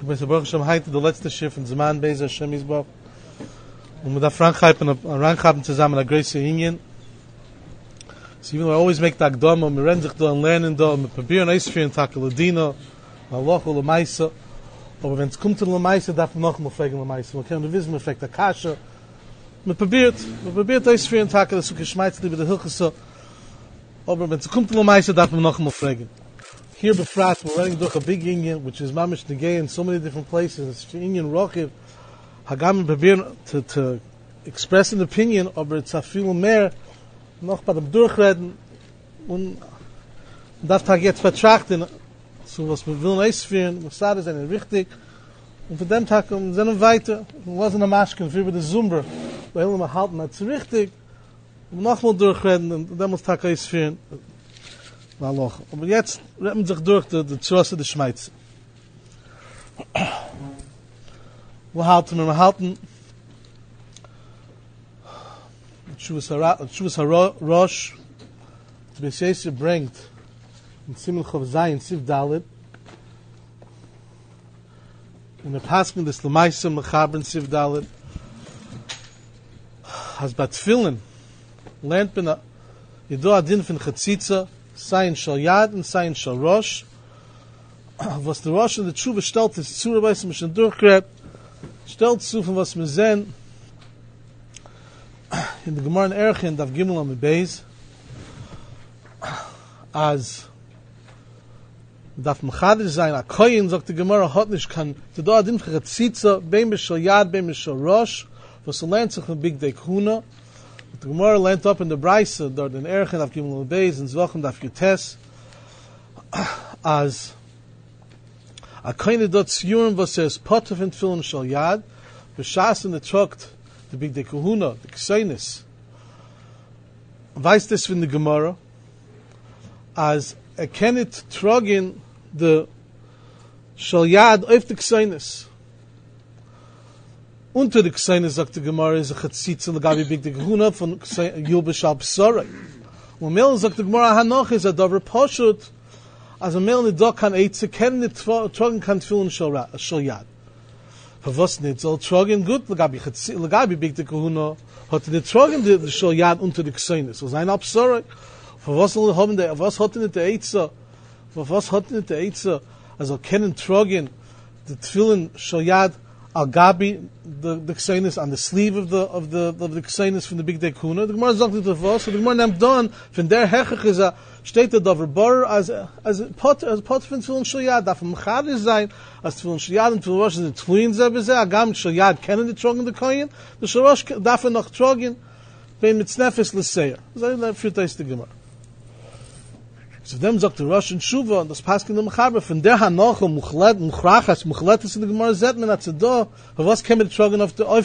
bin so Baruch Hashem heute der letzte Schiff in Zaman Bezer Hashem Yisbach. Und mit der Frankheim zusammen der Grace Union. So even though I always make the Akdama, we rennen sich da und lernen da, und wir probieren Eisfrieren, Taka Ladina, Allah und Lamaisa. Aber wenn es kommt zu Lamaisa, darf man noch mal fragen Lamaisa. Man kann nicht wissen, man fragt Akasha. Man probiert Eisfrieren, Taka, das ist geschmeizt über der Hilchese. Aber wenn es kommt zu Lamaisa, darf man noch mal fragen. Here befragt, we're running durch a big Union, which is Mamish Negei in so many different places. It's the Union Rochiv. Hagam probieren to express an opinion, aber it's a viel mehr noch bei dem Durchreden und darf Tag jetzt betrachten, so was wir wollen ausführen, was da ist richtig. Und für den Tag sind wir weiter. Wir waren in Maschken für die Zumber, weil wir halten, das ist richtig. Und nochmal durchreden und dann muss Tag ausführen. Aber jetzt retten sich durch die Zurasse des Schmeiz. Wir halten Tshuvas HaRosh, the Beis bringt in Simen Chov Zayin, Siv Dalet, in der Pasken des Lamaisa Mechaber in Siv Dalet, has Batfilin, lernt man Yedo Adin von Chatzitza, Sayin Shal Yad und Sayin Shal Rosh, was der Rosh in der Tshuva stellt, ist zu, was man schon durchgräbt, stellt zu, von was wir sehen, in the Gemara in Erchin, Daf Gimel on the Beis, as Daf Mechader sein, a Koyin, sagt die Gemara, hat nicht kann, to do adin für Chatzitza, beim Bishal Yad, beim Bishal Rosh, was lernt sich von Big Day Kuna, the Gemara learnt up in the Braisa, dort in Erchin, Daf Gimel on the Beis, in Zvochem, Daf Yutes, as a Koyin dort Ziyurim, was says, Potov in Tfilin Shal Yad, B'shas in the Trokt, the big de Kahuna, the Kseinis. Weiß das von der Gemara, als kennt trogin the Shalyad auf the Kseinis. Unter the Kseinis, sagt die Gemara, ist a Chatzitza, Lagabi big de Kahuna, von Yubashal Psorei. Und Mel sagt die Gemara, Hanoch ist a Dover Poshut, als a Mel nicht da kann Eitze, kennt nicht trogin kann Tfilin Shalyad. Was nicht soll trogen gut Lagabi big de Kahuna hat nicht trogen die Shalyad unter die Kseinis so sein absurd was soll haben der was hat nicht der Eitzer was hat nicht der Eitzer also kennen trogen the Tfilin Shalyad Al-Gabi the Kseinis on the sleeve of the Kseinis from the big de Kahuna the Gemara sagt nicht was so the Gemara nimmt dann von der Hechach ist steht der Dover as pot von Tfilin Shalyad darf Mechader sein as Tfilin Shalyad und Tfilin Rosh sind twins aber Agam Shalyad kennen die trogen the Koyin the Shorosh darf noch trogen wenn mit Snefes Leseya so that führt das die Gemara so dem sagt der Rosh und Shuva und das passt in der Mechaber von der Hanoch und Muchrachas ist in der Gemara zet man hat da was kann mit trogen auf the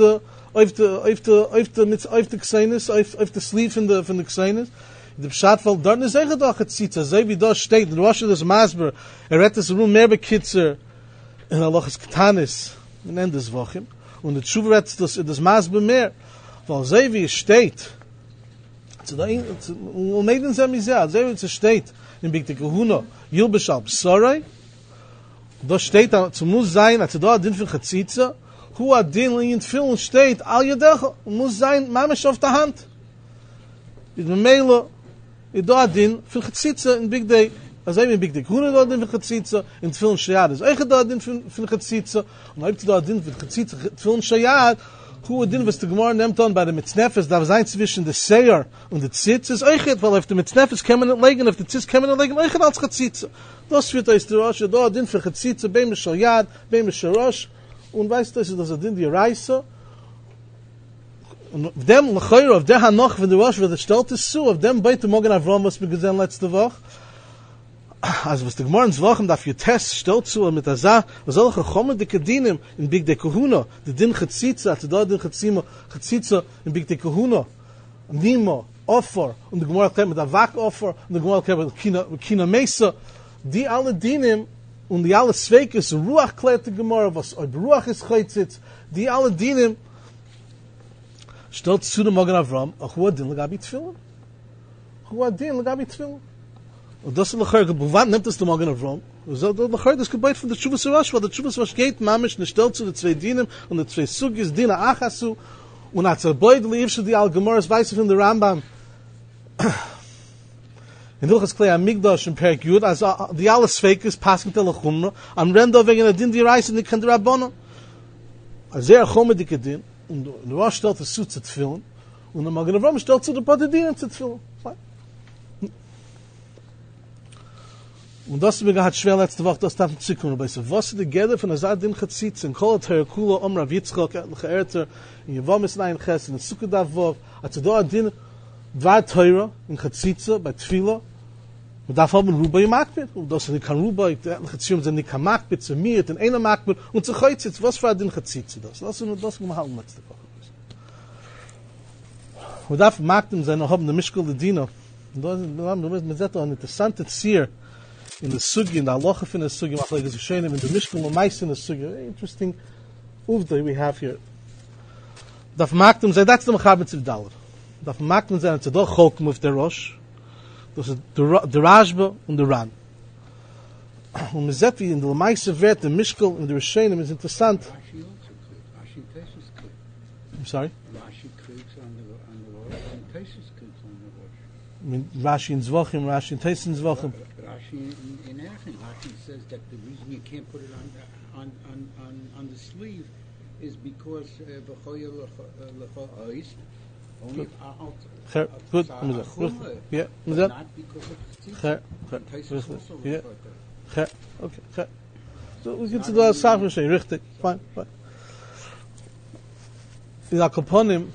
Kseinis auf the sleeve von the Kseinis the Pshatfall dort ist doch Chatzitza so wie da steht der Rosh des Masber redt das Rum mehr bekitzer in Allah's Ketanis in Endes Wochen und der Tshuva redt das Masber mehr weil so wie es steht so da und meiden sie mir sehr so wie es steht in Big Kahuna Yubashal Psorei da steht zu muss sein als da den für Chatzitza hu adin in Film steht all Yadach muss sein mamisch auf der Hand mit Melo da adin für Chatzitza in Big Day also in Big Day Kahuna da adin für Chatzitza in Tfilin Shalyad ist da adin für Chatzitza und heute da adin für Chatzitza Tfilin Shalyad who adin was the Gemara nimmt on bei der Mitznefes da sein zwischen der Seir und der Tzitz ist euch weil auf der Mitznefes kann man nicht legen auf der Tzitz kann man nicht legen euch als Chatzitza das wird ist der Rosh da adin für Chatzitza beim Shalyad beim Shorosh und weißt du das adin die Reise und dem Lechoyer of der Hanoch wenn der Rosh wird stellt ist so auf dem Beit Mogen Avram was wir gesehen letzte Woche also was der Gemorens Wochen dafür Test stellt zu mit der Sa was soll gekommen die Kedinem in Big de Kahuna die din Chatzitza da din Chatzitza in Big de Kahuna Nimo Offer und der Gemor kommt mit der Wak Offer und der Gemor kommt mit Kina Mesa die alle Dinim und die alle Zweikes Ruach klärt die Gemor was Ruach ist Chatzitz die alle Dinim stellt zu dem Mogen Avram ach wo din Lagabi Tfilin Und das ist lechör, bewand nimmt es dem Magen Avram. So lechör, das gebeit von der Tshuvas Rosh, weil der Tshuvas Rosh geht, mamisch, ne stellt zu den zwei Dienen, und den zwei Sugis, Dina Achasu, und als beide liebste die Al-Gemoras, weiß ich von der Rambam, in Hilchas Klei Amigdash in Perek Yud, als die alles fake ist, passend der Lechumra, am Rendo wegen der Din, die Reise, nicht kann der Rabbono. Als Chome dike Din, und der Rosh stellt es zu tefillen, und der Magen Avram stellt zu der Padedin zu tefillen. Und das ist mir gehabt schwer letzte Woche, das darf nicht zukommen. Aber was ist die Gede von der Zadin Chatzitz, in Kol Terakula, Rav Yitzchak, Erter, in Yevamis Nein Ches, in der Sukkah Davov, als er da Adin, war Teura, in Chatzitza, bei Tfila, und darf haben Ruba im Makbet, und das ist nicht kein Ruba, die Chatzitza sind nicht kein Makbet, zu mir, den einen Makbet, und zu Chaitzitz, was für Adin Chatzitza das? Lass uns das gemacht letzte Woche. Und darf Makbet sein, haben der Mishkol der Dino, und da ist ein interessanter Zier, in the sugi, in the halacha from the sugi, like it's showing in the mishkan l'mais in the sugi. Very interesting uvda we have here. Daf maktum say that's the mechaber to dollar. Daf maktum say it's a doch chokum with the rosh. Das ist the Rashba und the Ran. Und man sieht wie in der l'mais wird the mishkan in the rishonim is interessant. Rashi also clear. Rashi Tesis clear. I'm sorry. Rashi creates on the rosh, and Tesis creates on the rosh. I mean Rashi in Zvachim, Rashi in Teis in Zvachim. Rashi in Erchin, Rashi says that the reason you can't put it on the sleeve is because v'choya l'chol ois only Good. Yeah. not because of tzitz. Yeah. Okay. So we get to the Safra Shay, richtig. Fine. In Akaponim,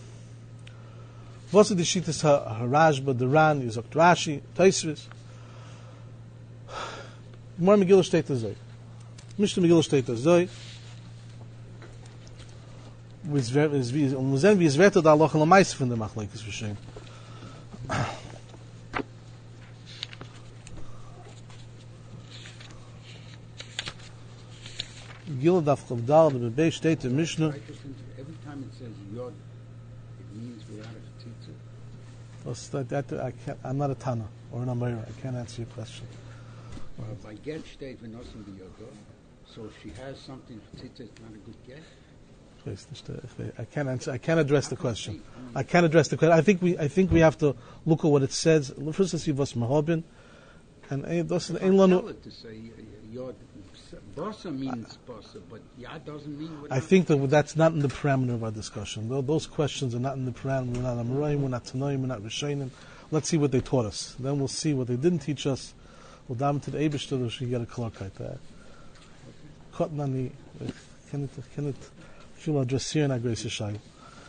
was ist die Shittas HaRashba, the Ran, you sagt Rashi, Taisvis. More Megillah steht das so. Mishnah Megillah steht das so. Und wir sehen, wie es wird, da Allah am meisten von der Machlek ist verschehen. Megillah daf Chavdal, the Bebe steht in Mishnah. Every time it says yod, it means without a tzitz. I'm not a Tana or an Amira. I can't answer your question. By get steht v'nosim b'yodo, so if she has something for tzitz, it's not a good get. I can't answer. I can't address the question. I think we have to look at what it says. First, let's see what's mahabin, and das ist ein lanu. To say yod, bosa means bosa, but yad doesn't mean. I think that's not in the parameter of our discussion. Those questions are not in the parameter. We're not Amoraim, we're not Tanoim, we're not Rishonim. Let's see what they taught us. Then we'll see what they didn't teach us. We'll dive into the Eibishter, we should get a clarkite there. Kotnani, can it feel address here in our Grace Yeshai?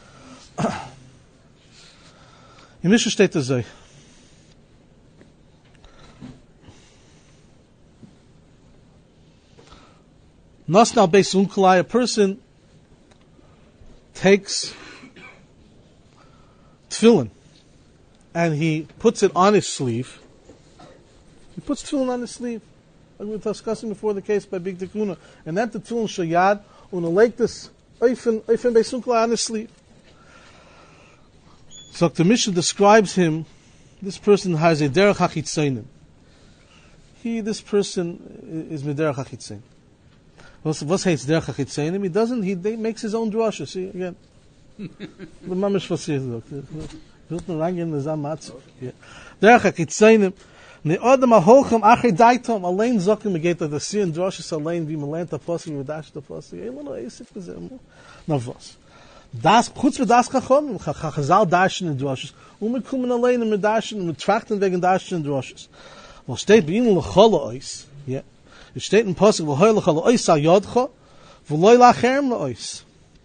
In Mishnah steht es so. Nasnal Beis Unkalai, a person takes tefillin and he puts it on his sleeve. He puts tefillin on his sleeve, like we were discussing before the case by Big Tikuna, and then the tefillin shayad on a lake this oifen Beis Unkalai on his sleeve. So the Mishnah describes him. This person has a derech hachitzainim. This person is mederech hachitzainim. What's hates derech hachitzainim? He doesn't. He makes his own drasha. See again. The mamish fasir. Wilt man reingehen in the zamatz? Derech hachitzainim. Ne adam ahochem achei daitom. Allein zokim megeta the see in drashas allein vi melenta pasuk v'dash the pasuk. Elo no esif kazem. No vos. Das kurz mit das Chacham, Chazal dashen in drashas. Wir kommen allein mit dashen und trachten wegen dashen in drashas. Was steht bei ihnen lechol ois? Ja. Es steht in Pasuk, wo heul lechol ois al yodcha, wo loy lacherm ois.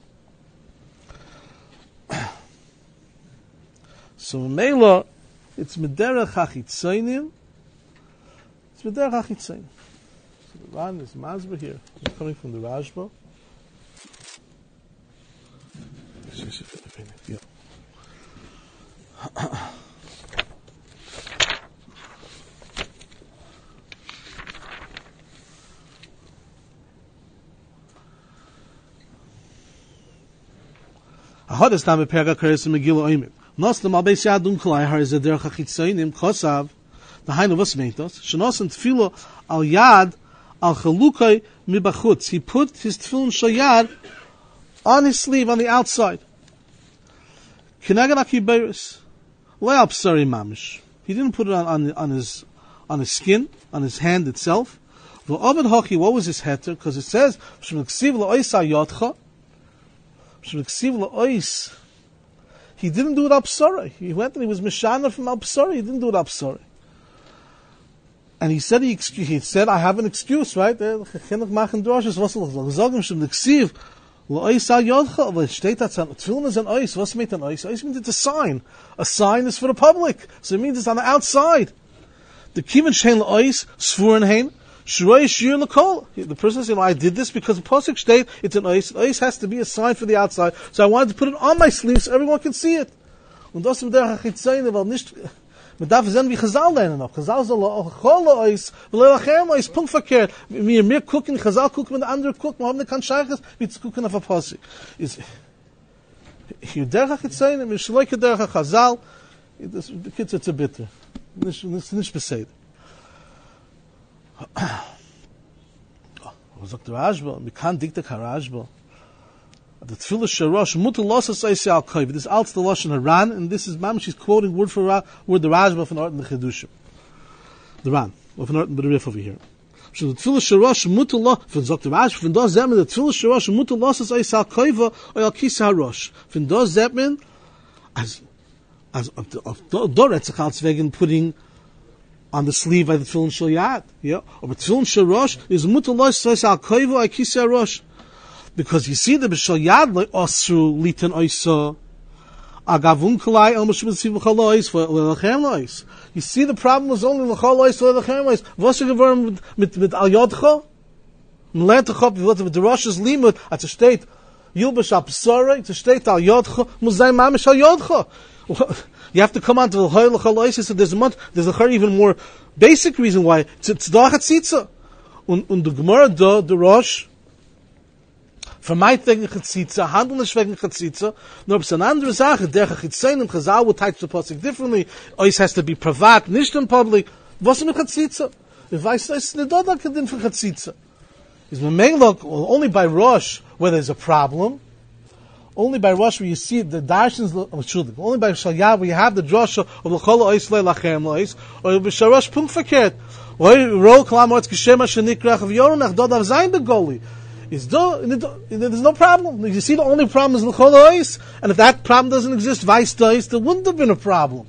So Mela, it's mederach hachitzainim. It's mederach hachitzainim. So the Ran is Masber here. He's coming from the Rashba. Yeah. Ahodas tam perga keres Megillah oimim. Nos the malbeis yadum kolai har is a derech hachitzainim kosav. The Hainu was meitos. Shenosen tefillah al yad al chalukai mibachutz. He put his tefillin shayad on his sleeve on the outside. Kineged akiberis. Le'al psari mamish. He didn't put it on his skin, on his hand itself. V'ovad hoki, what was his heter? Because it says, Sh'm'ksiv la'ois ha'yotcha. Sh'm'ksiv la'ois. He didn't do it up psari. He went and he was mishana from al psari. He didn't do it up psari. And he said, I have an excuse, right? Chinuk machen droshes, was soll ich sagen? Sh'm'ksiv la'ois ha'yotcha. Aber es steht da, Tefillin is an ois. Was meint an ois? Ois means it's a sign. A sign is for the public. So it means it's on the outside. The kiven shein la'ois, svuren hein, shroi shir l'kol. The person said, I did this because the Pasuk state, it's an ois. Ois has to be a sign for the outside. So I wanted to put it on my sleeve so everyone can see it. Und das mit der Chitzeine, weil nicht, man darf sehen, wie Chazal lernen noch. Chazal soll chol la'ois, v'lei lachem la'ois, punkt verkehrt. Wir gucken, Chazal gucken, wenn der andere guckt, wir haben nicht kein Scheiches, wie zu gucken auf ein Pasuk. Hier der Chitzeine, wir schleichen der Chazal, the kids it's a bitter. Nicht besed. Was sagt der Rashba? Wir kann dikta ka Rashba. The tefillah sharosh mutal losas eisi al koiv. This is alt the lashon haran, and this is Mam. She's quoting word for word the Rashba from Orton the Chedushim. The Ran of Orton the Rif over here. So the tefillah sharosh mutal lo. From sagt der Rashba. From das zemen the tefillah sharosh mutal losas eisi al koiv or al kisa harosh. From das zemen as Doretz wegen putting on the sleeve by the tefillin shel yad, yeah, or the tefillin shel rosh is mutal lo says al koivo akisa rosh, because you see the b'shel yad like osru litan oisa agavun kolai el mishum tziv l'chalois for l'lechem lois. You see the problem was only l'chalois for l'lechem lois. Was you gevorn mit al yodcha mletachop with the rosh's limud at the state yilbash apsara to state al yodcha muzay mamish al yodcha. You have to come on to the Hoyle Chaloisis, so there's a even more basic reason why. It's da Chatzitza. Und the Gemara da, the Rosh, für mein wegen Chatzitza, handel nicht wegen Chatzitza, nur bis eine andere Sache, der Chitzein und Chazal would type the Pasuk differently, Ois has to be privat, nicht in public. Was ist mit Chatzitza? Ich weiß, es ist nicht da, da kann für Chatzitza. Is only by Rosh, where there's a problem, only by Rosh where you see the darshans of only by Shalyah where you have the drasha of l'chol ois le'lachem lois, or b'sharosh punkt verkehrt, or ro klam ortz k'shema shenikrach of yoronach dodav zayin begoli. There's no problem. You see, the only problem is l'chol ois, and if that problem doesn't exist, vice dois, there wouldn't have been a problem.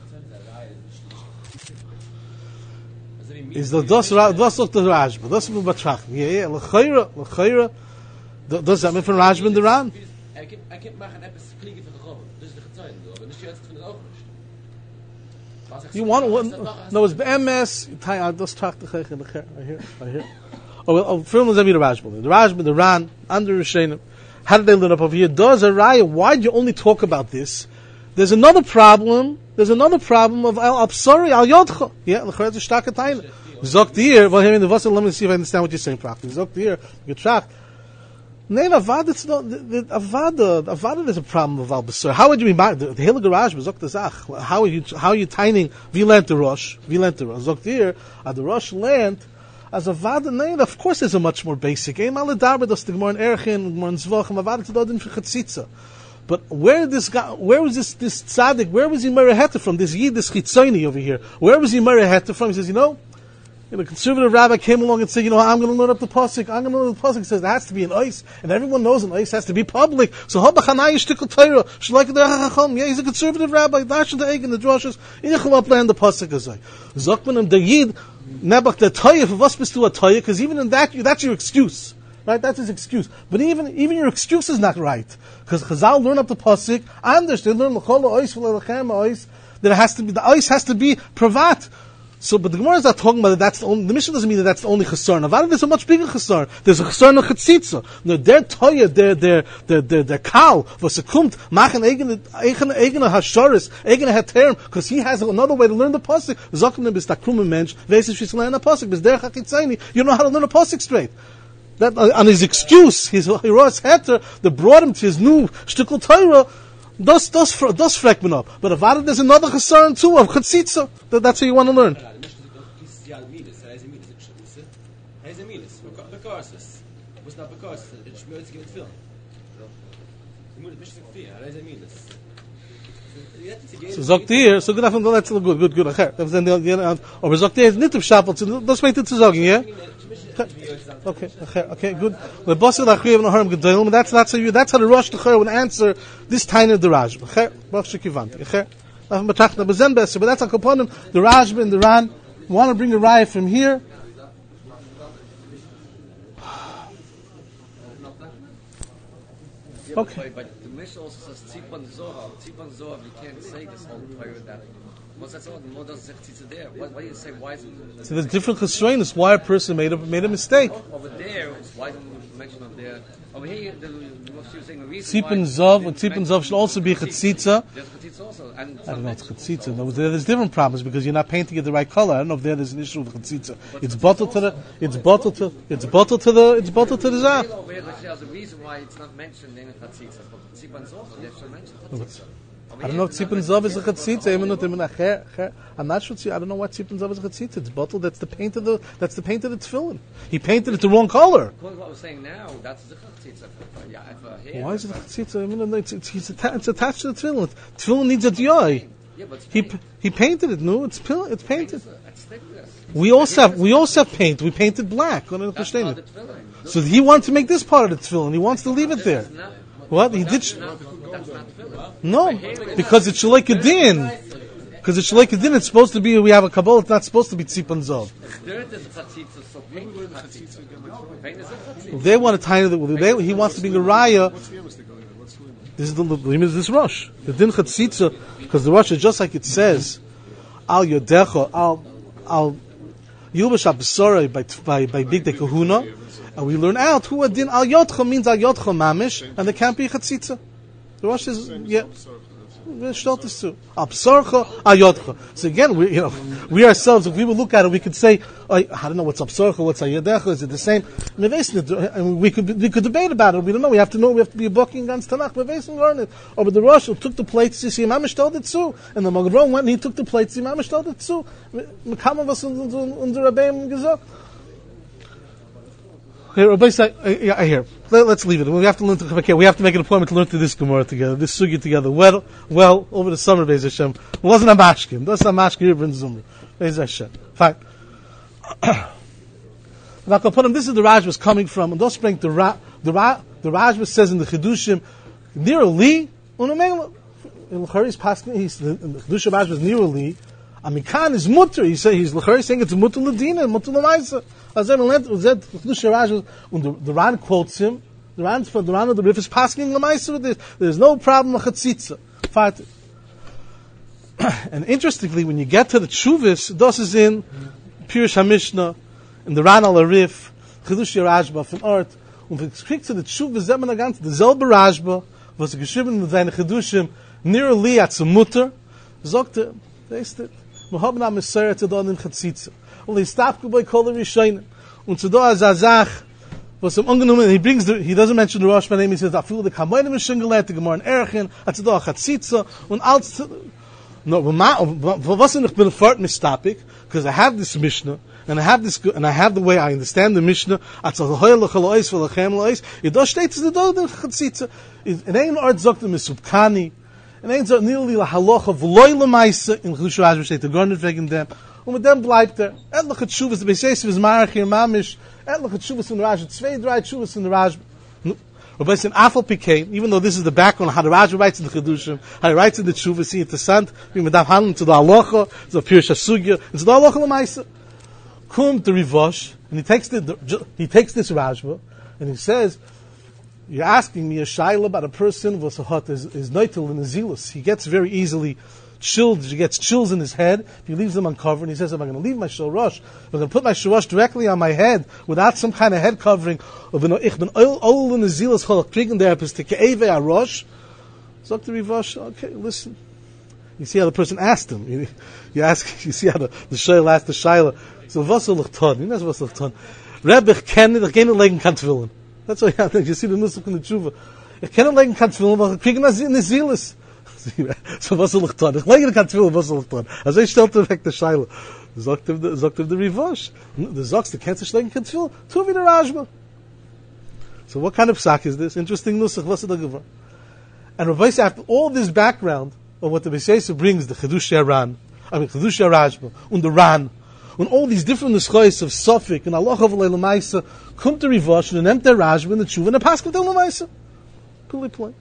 Is the das look the Rashba, das will betrachten. Yeah, l'chayra. Does that mean from Rashba and the Ran? Kind machen etwas fliegen für Gott. Das ist der Zeit, aber nicht jetzt für auch nicht. You want no, it's MS. Das tracht the I hear. Oh, film is the Rashba, the Ran, under Rishonim. How did they lit up over here? Does a raya? Why do you only talk about this? There's another problem of al absari al yodcha. Yeah, the Chayat is starke Teile. Zogt hier, well, let me see if I understand what you're saying practically. Zogt hier, getracht. Nein, Avada, it's not, Avada is a problem of Al Basar. How would you mean by the Hill Garage, Zogt Zach? How are you tining, we learned the Rosh. Zogt here, at the Rosh land, as Avada, nein, of course there's a much more basic. Ein Maladarba, das the Gemara in Erchin, Gemara in Zvochem, Avada to Dodin for Chatzitza. But where was this tzaddik, where was he mereheta from? This Yid, this Chitzoni over here. Where was he mereheta from? He says, the conservative rabbi came along and said, I'm going to learn up the pasuk. He says there has to be an ice, and everyone knows an ice has to be public. So habachanai shtikul Torah, shalike derech hacham. Yeah, he's a conservative rabbi. Dash the egg in the drushes. Yichel upland the pasuk azay. Zokman and the Yid nebach the Torah. For was bist du a Torah? Because even in that, that's your excuse, right? That's his excuse. But even your excuse is not right, because Chazal learn up the pasuk. Anders they learn l'chol ois v'lechem ois. That it has to be the ice has to be privat. So, but the Gemara is not talking about that. That's the only. The Mishnah doesn't mean that that's the only chasar. Avada, there's a much bigger chasar. There's a chasar no chatzitza. No, their toya, their kal v'sekumt machen eigen hasharis, eigen haterem, because he has another way to learn the pasuk. Zoknim is takrum mensch. Veisiv shishlein a pasuk. Bis derech hakitzayni. You know how to learn a pasuk straight. That on his excuse, his hero's heter, that brought him to his new shtikul Torah. Das fragt man up. But if there's another concern too of chatzitza, that's what you want to learn. So sagt ihr, so gedacht, let's look good. Okay, das sind die, aber sagt ihr nicht im Schafel, das meint zu sagen, ja? Okay, good. The boss of the Chayv and Harm Gedolim, that's how the Rosh Chayv would answer this tiny of the Rajba. Okay, Baruch Shekivanti. Okay, but that's a component. The Rajba and the Ran want to bring a raya from here. Okay. But the Mishnah also says Tzipon Zohar. Tzipon Zohar, you can't say this whole prayer that. What's that all? The more doesn't say Tzitza there. Why do you say why is it? So there's different constraints. Why a person made a mistake. Over there, why don't you mention over there? Over here, the most you're saying the reason Tzipon Zov, and Tzipon Zov should also be Chatzitza. There's Chatzitza also. And I don't know, it's Chatzitza. No, there's different problems because you're not painting it the right color. I don't know if there's an issue with Chatzitza. It's bottled to the Zah. Over here, there's a reason why it's not mentioned in Chatzitza. But Tzipon Zohar, they should mention Chatzitza. I don't know if Tzipon Zov is a Chatzitza. I'm not sure. I don't know why Tzipon Zov is a Chatzitza. It's bottled. That's the paint of the tefillin. He painted it the wrong color. According to what we're saying now, that's the Chatzitza. Why is it a Chatzitza? It's attached to the tefillin. Tefillin needs a diyai. Yeah, but he painted it. No, it's painted. We also have paint. We painted black. So he wants to make this part of the tefillin. He wants to leave it there. What he did? No, because it's Shalek Adin. Because it's Shalek Adin, it's supposed to be, we have a Kabbalah, it's not supposed to be Tzipon Zov. They want to tie it, he wants to be a Raya. This is this Rosh. The Din Chatzitza, because the Rosh is just like it says, Al Yodecha, Al Yilbash HaBesorah by Big De Kahuna, and we learn out who Adin Al Yotcha means Al Yotcha Mamish, and there can't be Chatzitza. The Rosh is, yeah. So again, we ourselves, if we would look at it, we could say, I don't know what's Absorcha, what's Ayadecha, is it the same? And we could debate about it. We don't know. We have to be a booking against Tanakh. We learn it. Or but the Rosh took the plates to see Mamish told it too, and the Magron went and he took the plates to see Mamish told it too. Mekam of us under Rabbeim Gezok. Here, I hear. Let's leave it. We have to learn to. We have to make an appointment to learn through this Gemara together, this Sugya together. Well, over the summer, Beis Hashem. It wasn't a mashkin. That's a mashkin here in Zumra. Beis Hashem. Fine. This is the Rajva's coming from, and thus bring the Rajva says in the Chidushim, near Li, unamela. In L'chari's passing, the Chidushim Rajva is near Li. Amikan is mutter. He's L'chari saying it's mutter l'dina, mutter l'maisa. The Ran quotes him. The Ran of the Rif is passing l'maisa with this. There's no problem with chatzitza. And interestingly, when you get to the Tshuvis, this is in Pirush HaMishnah, in the Ran al Rif, Chidush Rajba from Art. When we speak to the Tshuvis, Zeman Agant, the Zelber Rajba, was geschrieben mit seinen Chidushim, near Li at some mutter, sagte, weißt du, wir haben am Messiah zu da in chatzitza. Und he stopped by Kol Rishonim. Und zu da Zazach, was him ungenommen, he doesn't mention the Rosh by name, he says, I feel the Kamoinim is Shingalet, the Gemara in Erchin, at zu da chatzitza, und als, no, was ich bin fort mistapik, because I have this Mishnah, and I have the way I understand the Mishnah, at zu hoyle chalois, v'lachem lois, it does state to the da chatzitza. It ain't art zokta misubkani, and ain't so nearly la halacha v'loy l'maisa in Chidush Rajba steht der Garnet wegen dem. Und mit dem bleibt etliche Tshuvas, the Beiseis is Marach here Mamish, etliche Tshuvas in the Rajba, drei Tshuvas in the Rajba. Rabbi said Afal Pikei, even though this is the background how the Rajba writes in the Chidushim, how he writes in the Tshuvas, see interessant, wie man darf handeln zu der Halacha, zu der Pirush HaSugya, and zu der Halacha l'maisa. Kum to Rivosh, and he takes this Rajba, and he says, you're asking me a shaila about a person was is noitel and zealous. He gets very easily chilled. He gets chills in his head. He leaves them uncovered. And he says, "Am I going to leave my shorosh? I'm going to put my shorosh directly on my head without some kind of head covering of an ich ben oil in the zealous cholak kriegen der epis to ke'eve arosh." So to Rivosh, okay, listen. You see how the person asked him. You see how the shaila asked the shaila. So was ton? You know was ton? Rebbe ken the gene legen kan tefillin. That's what you see the nusach in the tshuva. Ich kenne legen kan tefillin, aber kriegen das in the zealous. So was soll ich tun? Ich lege kein Tefillah, was soll ich tun? Also ich stellte weg der Scheile. Sagt ihm der Rivosh. Du sagst, du kannst nicht legen kein Tefillah. Tu wie der Rashba. So what kind of psak is this? Interesting nusach, what's it about? And Rabbi said, after all this background of what the B'Sheisa brings, the Chedush Rashba, and the Ran, and all these different nuschos of Suffolk, and Allah of Leila Maisa, come to Rivosh, and empty Rashba, and the Tshuva, and the Pasuk of the Maisa. Play.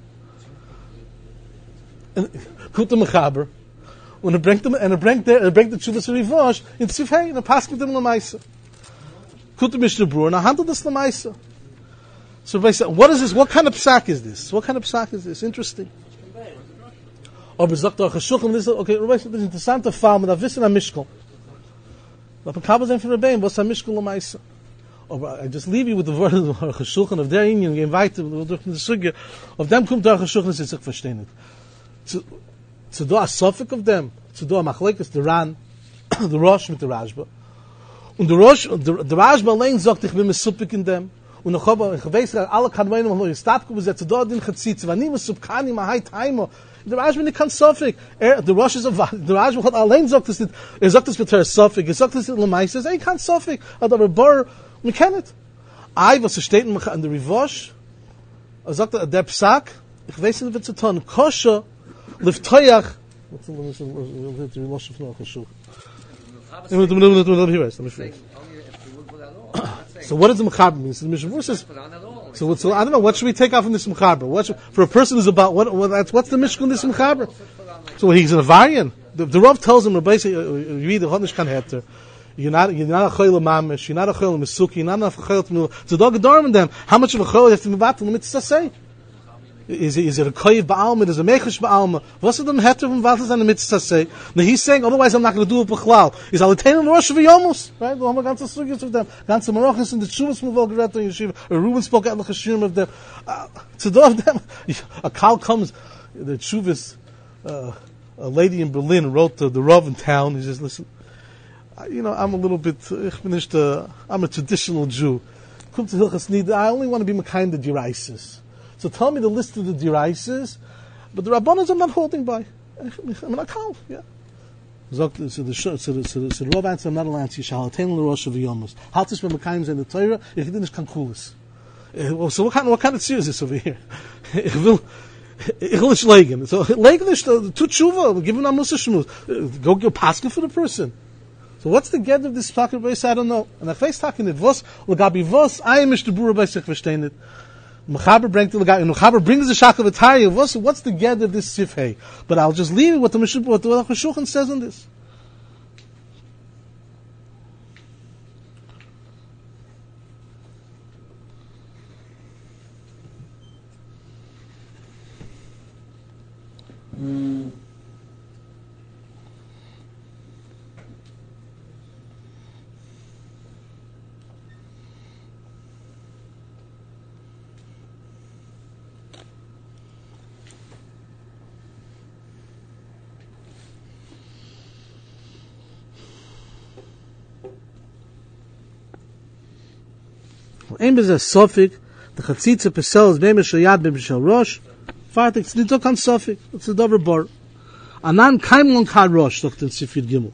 And come to Mechaber, and it bring the Tshuva to Rivosh, in Tzivhei, and the Pasuk of the Maisa. Come to Mishnah Brur, and I handle this Lamaisa. So Rabbi said, what is this? What kind of psak is this? Interesting. Okay, Rabbi said, this is interessante Fall mit der Wissen am Mishkol. Da bekam es von Rabbi, was am Mishkol Lamaisa. I just leave you with the word of Cheshulchan of their union, gehen weiter, durch die Sugge, of them kommt der Cheshulchan, ist sich verstehen. To do a suffix of them, to do a machlekes, the Ran, the Rosh mit der Rashba. Und der Rashba allein sagt, ich bin mesupik in them. Und ich weiß, alle Kanweinen, wo ich stapke, wo sie zu dort in Chatzitz, wenn niemand subkani, ma hai taimo, der Rashba nicht kann Sofik. Der Rashba hat allein sagt es nicht, sagt es mit der Sofik, sagt es nicht, Lamais, kann Sofik, aber Bar, wir kennen es. Was steht in der Rivosh, sagt der Psak, ich weiß nicht, wie zu tun, Kosher, Liftoyach, So what does the Mechaber mean? So the Mishnah says, so I don't know, what should we take out from this Mechaber? For a person who's about, what's the Mishkan in this Mechaber? So he's an Avarian. The Rav tells him, basically, you read the Hodnish Kan Heter, you're not a Choyle Mamish, you're not a Choyle Mesuki, you're not a Choyle Tmil. It's a dog Dorm them. How much of a Choyle you have to be battle? The mitzvah say. Is it a koyiv ba'alma? Is it a mechush ba'alma? What's the heter from Valtas and the mitzvah say? Now he's saying, otherwise I'm not going to do it b'chlal. Is alatein and Rosh V'yomus? Right? The whole ganze sugyas of them. Ganze marachas and the tshuvas muvol gereto in yeshiva. Reuben spoke out like a shirim of them. To do of them, a cow comes, the tshuvas, a lady in Berlin wrote to the Rav in town. He says, listen, I'm a little bit, I'm a traditional Jew. Come to Hilchas Nida, I only want to be Mekayim the Deraisis. So tell me the list of the deraises, but the Rabbanos I'm not holding by. I mean, I can't, yeah. So the Rav answer, I'm not allowed to shall attain the Rosh of the Yomus. Haltish be Mekayim in the Torah, if he didn't kankulis. So what kind of tzir is this over here? Ich will nicht legen. So legen nicht, tu tshuva, give him a musa shmuz. Go paskin for the person. So what's the get of this pocket base? I don't know. And I face talking it vos, lagabi vos, I am the bura by sich verstehen it. Mechaber brings the shak of a tire. What's the get of this sifhei? But I'll just leave it what the Shulchan says on this. Ein bis a Sofik, the Chatzitza Pesel is Beim Shel Yad Beim Shel Rosh, Fartik, it's Nitok on Sofik, it's a Dover Bar. Anan Kaim Lon Kar Rosh, sagt in Sifir Gimel.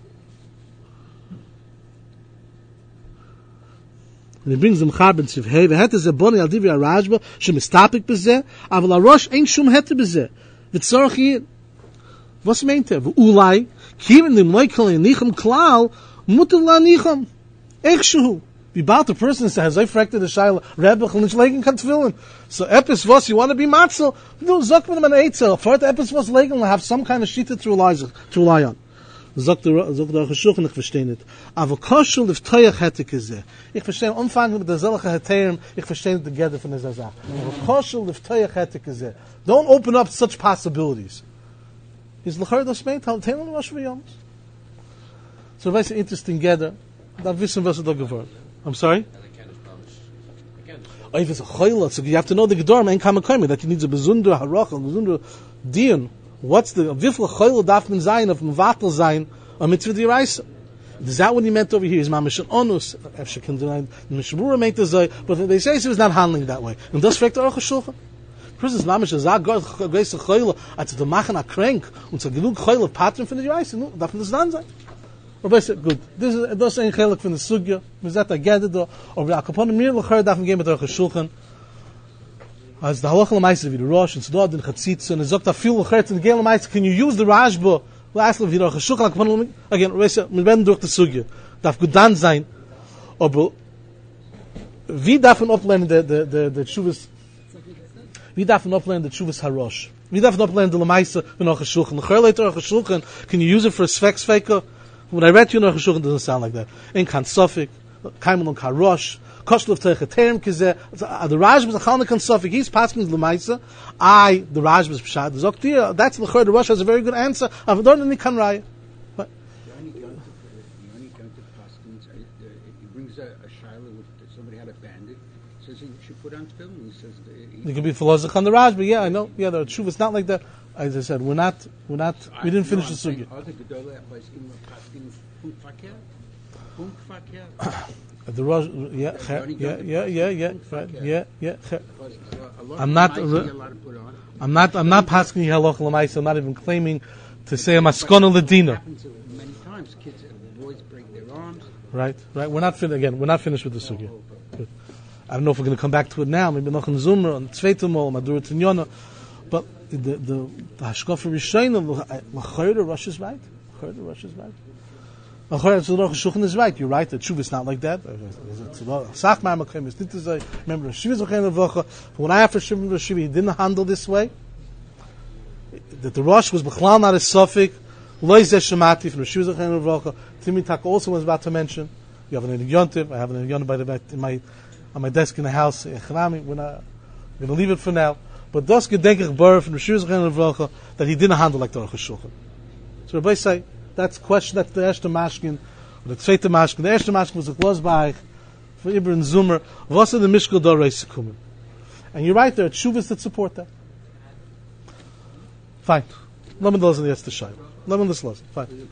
And he brings them Chab and Sifhei, Vehet is a Boni al Divi Arajba, Shem Istapik Bezeh, Aval HaRosh Ein Shum Hete Bezeh, Vitzorach Yin. Was meint er? Ulai, Kivin Lim Loikal Nicham Klal, Mutter La Nicham, Eichshuhu. Wie bald the person says, I fracted the Shaila, Rebbe, and it's legen kan tefillin. So epis was, you want to be matzel, no, zok with him an eitzel. For the epis was legen, have some kind of shita to rely on. Zok the Cheshulchan, ich verstehe nicht. Aber koshel if toyach hetik is there. Ich verstehe, umfangen mit der selche heterim, ich verstehe nicht together von dieser Sache. Aber koshel if toyach hetik is there. Don't open up such possibilities. Is l'char das meint, hal tein Rosh V'yomus. So weiss interesting gather, da wissen was da geworden. I'm sorry? Oh, if it's a choyla, so you have to know the Gedorim ain't kamakaymi, that you need a bezundra harachal, bezundra dion. What's the vifla choyla daf min zayin, of mvatal zayin, a mitzvah diraisa? Is that what he meant over here? Is mamish an onus, efshe can deny, the Mishmura made the zay, but they say he was not handling that way. And does frek the Aruch HaShulchan? person's mamish is a greise choyle, als zu machen a krank, und zu genug choyle patron von der Reise, nu, darf man das dann sein? Rabbi said, good. This is ein chelik von der Sugya, mit that I get it, or wir akapon mir lechar darf man gehen mit der Shulchan. As the halach l'maisa wie the Rosh, and Tzedod in Chatzitz, and Zok tafil lechar, and the gel l'maisa, can you use the Rashba? Last of wieder Shulchan akapon again, Rabbi said, wir werden durch die Sugya. Darf gut dann sein, aber wie darf man uplernen the Tshuvas, wie darf man uplernen the Tshuvas HaRosh? Wie darf man uplernen the l'maisa von der Shulchan? Lechar later der Shulchan, can you use it for a svek? When I read you know Shulchan doesn't sound like that. In kan Sofik, Kaimon on Karosh, Koshlov Techeterem Kizeh, the Rajb is a Chalnik on Sofik, he's passing the Lemaisa, the Rajb is Pshad, the Zoktir, that's the Chor, the Rosh has a very good answer, I've done any kan Raya. The only gun to Paskins, he brings a Shiloh with somebody had abandoned, says he should put on film, he says... There can be philosophy on the Rajb, but yeah, I know, yeah, the truth is not like that. As I said, we didn't finish the Sugya. The Rosh, I'm not passing halach l'maisa. I'm not even claiming to say I'm askona l'dina. Many times, boys break their arms. Right. We're not finished with the Sugya. Good. I don't know if we're going to come back to it now. Maybe noch in Zumra, on Tzveitamol, Madura Tinyona. But the Hashkofa Rishayna, L'chayr, Rosh is right. L'chayr, Shulchan is right. You're right. The Tshuva is not like that. Remember, when I have Shimon Rashiva, he didn't handle this way. That the Rosh was B'chlal not a Sofik. Loizeh Shemati from Rashiva Zachein Revocha. Timitak also was about to mention. You have an Yontiv. I have an Yontiv on my desk in the house. We're going to leave it for now. But das gedenkig bar from Rashiva Zachein Revocha that he didn't handle like the Aruch HaShulchan. So Rabbi say that's question. That's the Erste Mashkin, or the Zweite Mashkin. The Erste Mashkin was a close by for Ibn and Zumer. Was are the Mishkal Dorei Sekumen? And you're right, there are tshuvas that support that. Fine. Lemon doesn't yes the shayla. Lemon this doesn't. Fine.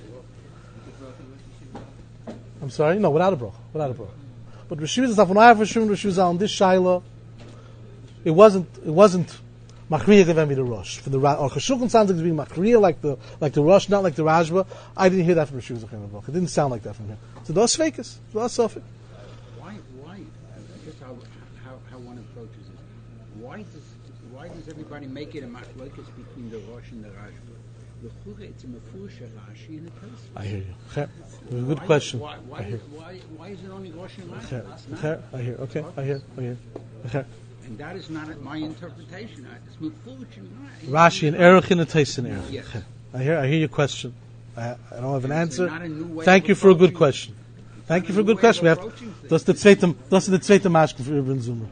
I'm sorry. No, without a bracha. But Rashiva is when I have Rashiva on this shayla, it wasn't Machriya gave me the Rosh. For the or Chashulchan sounds like it's being Machriya like the Rosh, not like the Rashba. I didn't hear that from Rashiva Zachein Revocha. It didn't sound like that from him. So those fakers, those sofik. Why? Just how one approaches it. Why does everybody make it a machlokes between the Rosh and the Rashba? It's a mefusha Rashi and a Tosfos. I hear you. Good question. Why is it only Rosh and Rashba? I hear. Okay. I hear. And that is not my interpretation. It's mefusha Rashi and Erech in a taste in Erech. Yes. I hear your question. I don't have an answer. Not a new way Thank of you for a good approaching- question. Thank you for a good way question. We of have approaching things. that's the zweite mashkin for Ibn Zumer.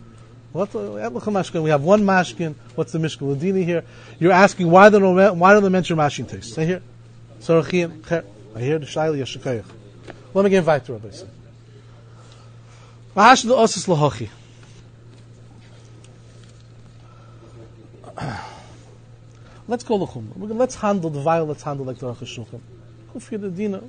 We have one mashkin. What's the Mishkal Ladini here? You're asking why don't they mention mashkin taste? I hear. Sorachim. I hear the Shaila Yeshakayach. Let me get weiter, Rabbi. Vahash the Osis Lahochi. Let's go Lachum. Let's handle the vial. Let's handle like the Aruch HaShulchan. Kufir the Dina.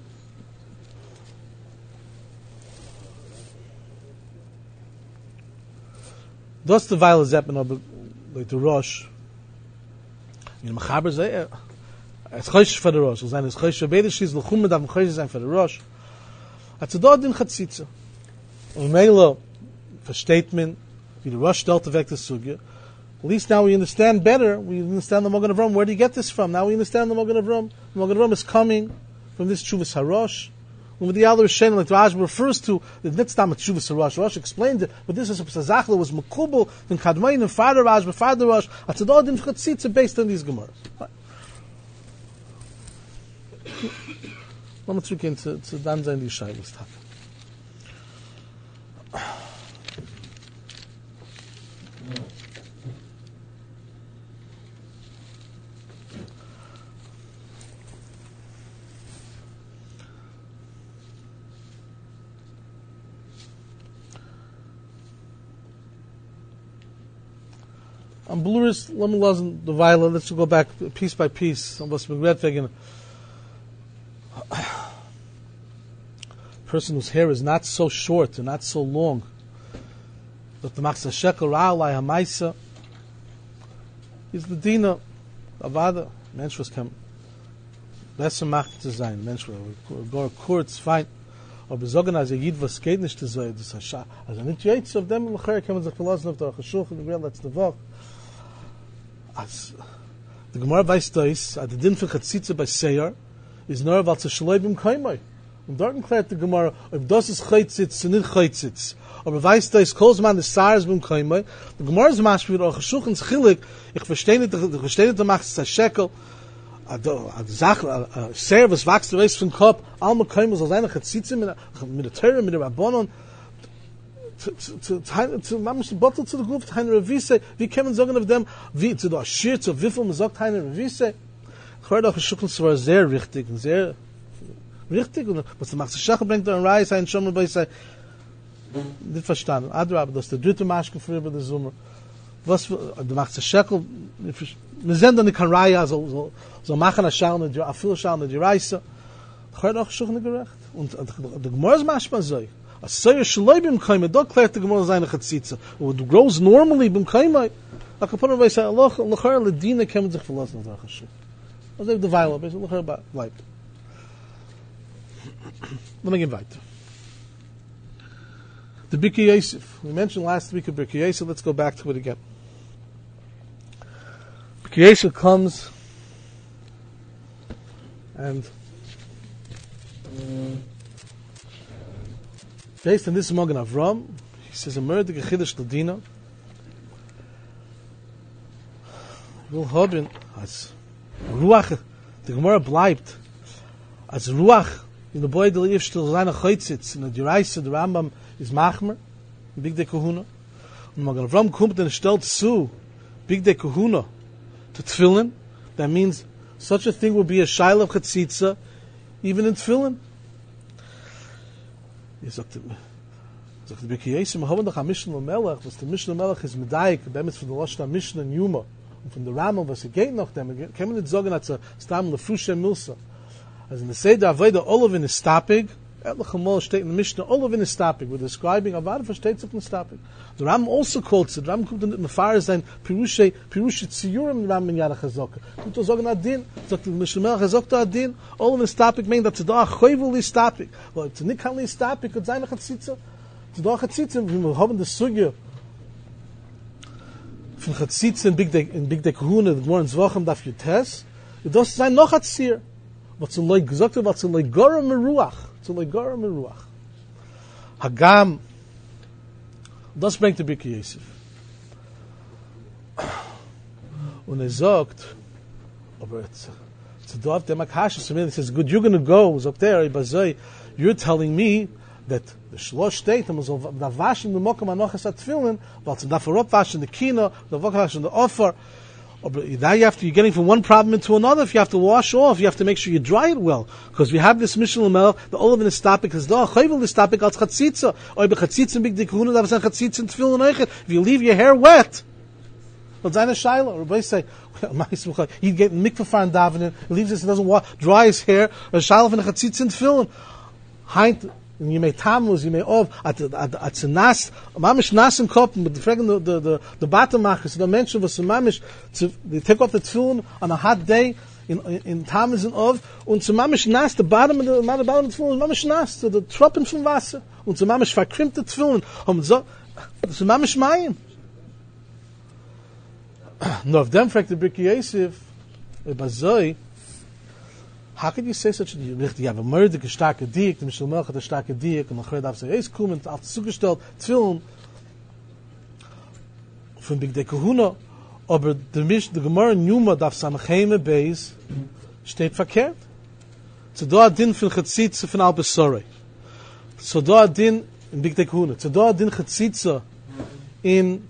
Das the vial is up and like the Rosh. In Machaber say it's chosh for the Rosh. It's chosh beide she's Lachum mit am chosh sein for the Rosh. At the dort in Chatzitza. Und Meilo versteht man wie the Rosh stellt the vector Sugya. At least now we understand better. We understand the Magen Avram. Where do you get this from? Now we understand the Magen Avram. The Magen Avram is coming from this Tshuvas HaRosh. And with the other Shen, like the Raj refers to, the Nitztam Tshuvas HaRosh. Rosh explained it, but this is a Pesachla was Mekubal, then Kadmain, and Father Raj, but Father Rosh, Atzadodim Chatzitza based on these Gemaras. Let me look into Dan Zayn Yishayla stuff. On Bluris, let me listen the viola. Let's go back piece by piece. On what's been read, person whose hair is not so short and not so long, that the Machzah Shekel Ra'alai HaMaisa, ist der Diener, Avada, Mensch, was kann besser machen zu sein, Mensch, gar kurz, fein, aber sagen, als Jid, was geht nicht zu sein, das ist also nicht jetzt auf dem, nachher kann man sich verlassen auf der Geschuch, in der letzte Woche. Als der Gemara weiß das, der Din von Chatzitze bei Seir, ist nur, weil es schleib im Kaimai. Und dort erklärt der Gemara, ob das ist Chaitzitz, und nicht Chaitzitz. Aber weiß das, Kolzmann ist Saars beim Kaimai. Der Gemara ist Maschwir, auch Geschuch ins Chilik, ich verstehe nicht, du machst es als Shekel, Seir, was wächst, du weißt von Kopf, allem Kaimai soll sein, Chatzitze, mit der Teure, mit der Rabbonon, zu mamisch Bottle zu der Gruppe, eine Revise, wie kann man sagen auf dem, wie zu der Schir, zu wie viel man sagt, eine Revise. Ich höre doch, es war sehr richtig, und was du machst, die Schache bringt da ein Reis, ein Schommer bei sich, nicht verstanden. Aber das ist der dritte Maschke früher bei der Sommer. Was, du machst die Schäkel, wir sehen da nicht kein Reihe, so machen eine Schale, eine viele Schale, die Reise. Ich höre doch, es ist nicht gerecht. Und der Gemor ist manchmal so. Als Seir Shaloi bim Kaimai, dort klärt der Gemara seine Chatzitze. Und du grows normally bim Kaimai, da kann man sagen, Allah, Lachar, Ledina, kann man sich verlassen auf der Chashuch. Also der Weile, aber Lachar bleibt. Let me get weiter. The Birkei Yosef. We mentioned last week of Birkei Yosef, let's go back to it again. Birkei Yosef comes, and based on this Magen Avram, he says, a murder gechidish l'dina, will haben, as Ruach, the Gemara bleibt, as Ruach, in der Boy der Lief still seine Chaitzitz, in der Diraisa, der Rambam is Machmer, in Big De Kahuna, und Magen Avram kommt und stellt zu, Big De Kahuna, to Tefillin, that means, such a thing will be a Shaila of Chatzitza, even in Tefillin. Sagt der Birkei Yosef, wir haben doch ein Mishnah Melech, was der Mishnah Melech ist Medaik, beim von der Lashna Mishnah und Yuma, und von der Rambam, was geht noch dem, kann man nicht sagen, als Stam Lefusha Milsa. Also in der Seder Avodah, Olovin ist Stapig, etliche Mal steht in der Mishnah, Olovin ist Stapig, we're describing, aber versteht sich von Stapig. The Rambam also calls it, the Rambam kommt in der Fahrer sein, Pirushe Tziyurim, the Rambam in Yad HaChazaka. Kommt er sagen Adin, sagt der Mishnah Melech, sagt Adin, Olovin ist Stapig, meint, dass da Choyvul ist Stapig. Weil es nicht kann nicht Stapig, und seine Chatzitza, zu da Chatzitza, wie wir haben das Sugya, von Chatzitza in Big De Kahuna, the Gemara in Zvachim, Daf Yutes, das sein noch Chatzir. Was zu loi gesagt wird, was zu loi Gora Meruach. Hagam, das bringt der Birkei Yosef. Und sagt, aber zu dort, der Makash, he says, good, you're going to go, sagt you're telling me that the Shlosh steht, man soll da waschen, the Mokum Anochas at Tefillin, weil zu dafür abwaschen, the Kino, the waschen, the Offer. But now you're getting from one problem into another. If you have to wash off, you have to make sure you dry it well. Because we have this Mishnah Lamel, the Olovin is stopping, because the Chayvul is stopping als Chatzitza. Or be Chatzitza in Big De Kahuna, that was a Chatzitza in Tefillin Eichet. If you leave your hair wet, what's that a Shaila? Everybody say, he'd get mikvah faran davening, he leaves this, he doesn't dry his hair, a Shaila from a Chatzitza in Tefillin. Heint, and you may tamuz, you may at the nas, mamish nas in Koppen, but the bottom machers, the mention was mamish, they take off the tefillin on a hot day in tamuz and and to mamish nas, the bottom of the tefillin is mamish nas, to the troppen from Wasser, and to mamish verkrimmt the tefillin, to mamish mayim. No, if them fragt the Birkei Yosef, bazoi, how could you say such a thing? You have a murder, a starke diek, the Mishnah Melech hat a starke diek, and nachher darf say, kommen, hat zugestellt, Tefillin, von Big De Kahuna, aber the Gemara in Yuma darf Samacheme Beis, steht verkehrt. So da din von Chatzitza von Al Besorei. So da din in Big De Kahuna. So da din Chatzitza in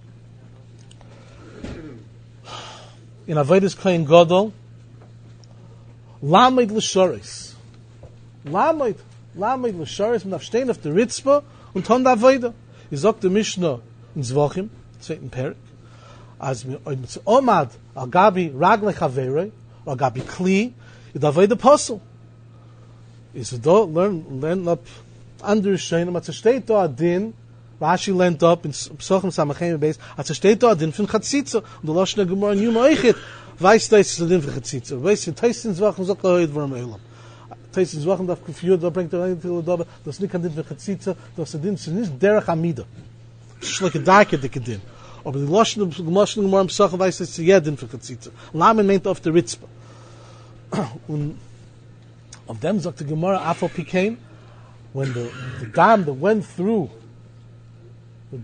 Avodas Kohen Gadol, Lamed l'shoris. Lamed l'shoris, man darf stehen auf der Ritzpah und tun da weiter. Ich sag der Mishnah in Zvachim, zweiten Perek, als mir zu Omad, al Gabi Ragle Chaverei, al Gabi Kli, ich darf weiter Posel. Ich so da, learn up, andere Schein, aber es steht da Adin, Rashi lent up in Psachim Samachem base. Als steht da den von Chatzitza und der Lashna Gemara Yuma Eichet. Weiß das den von Chatzitza. Weiß in Teistens Wochen sagt heute warum Elam. Teistens Wochen darf geführt, da bringt er into the das nicht kann den von Chatzitza, das den nicht derach Amida. Schlechte Dake dicke din. Aber die Lashna Gemara Psachim weiß das jeden von Chatzitza. Lamen meint auf der Ritzpa. Und of them sagt the Gemara Afal Pikain when the dam that went through the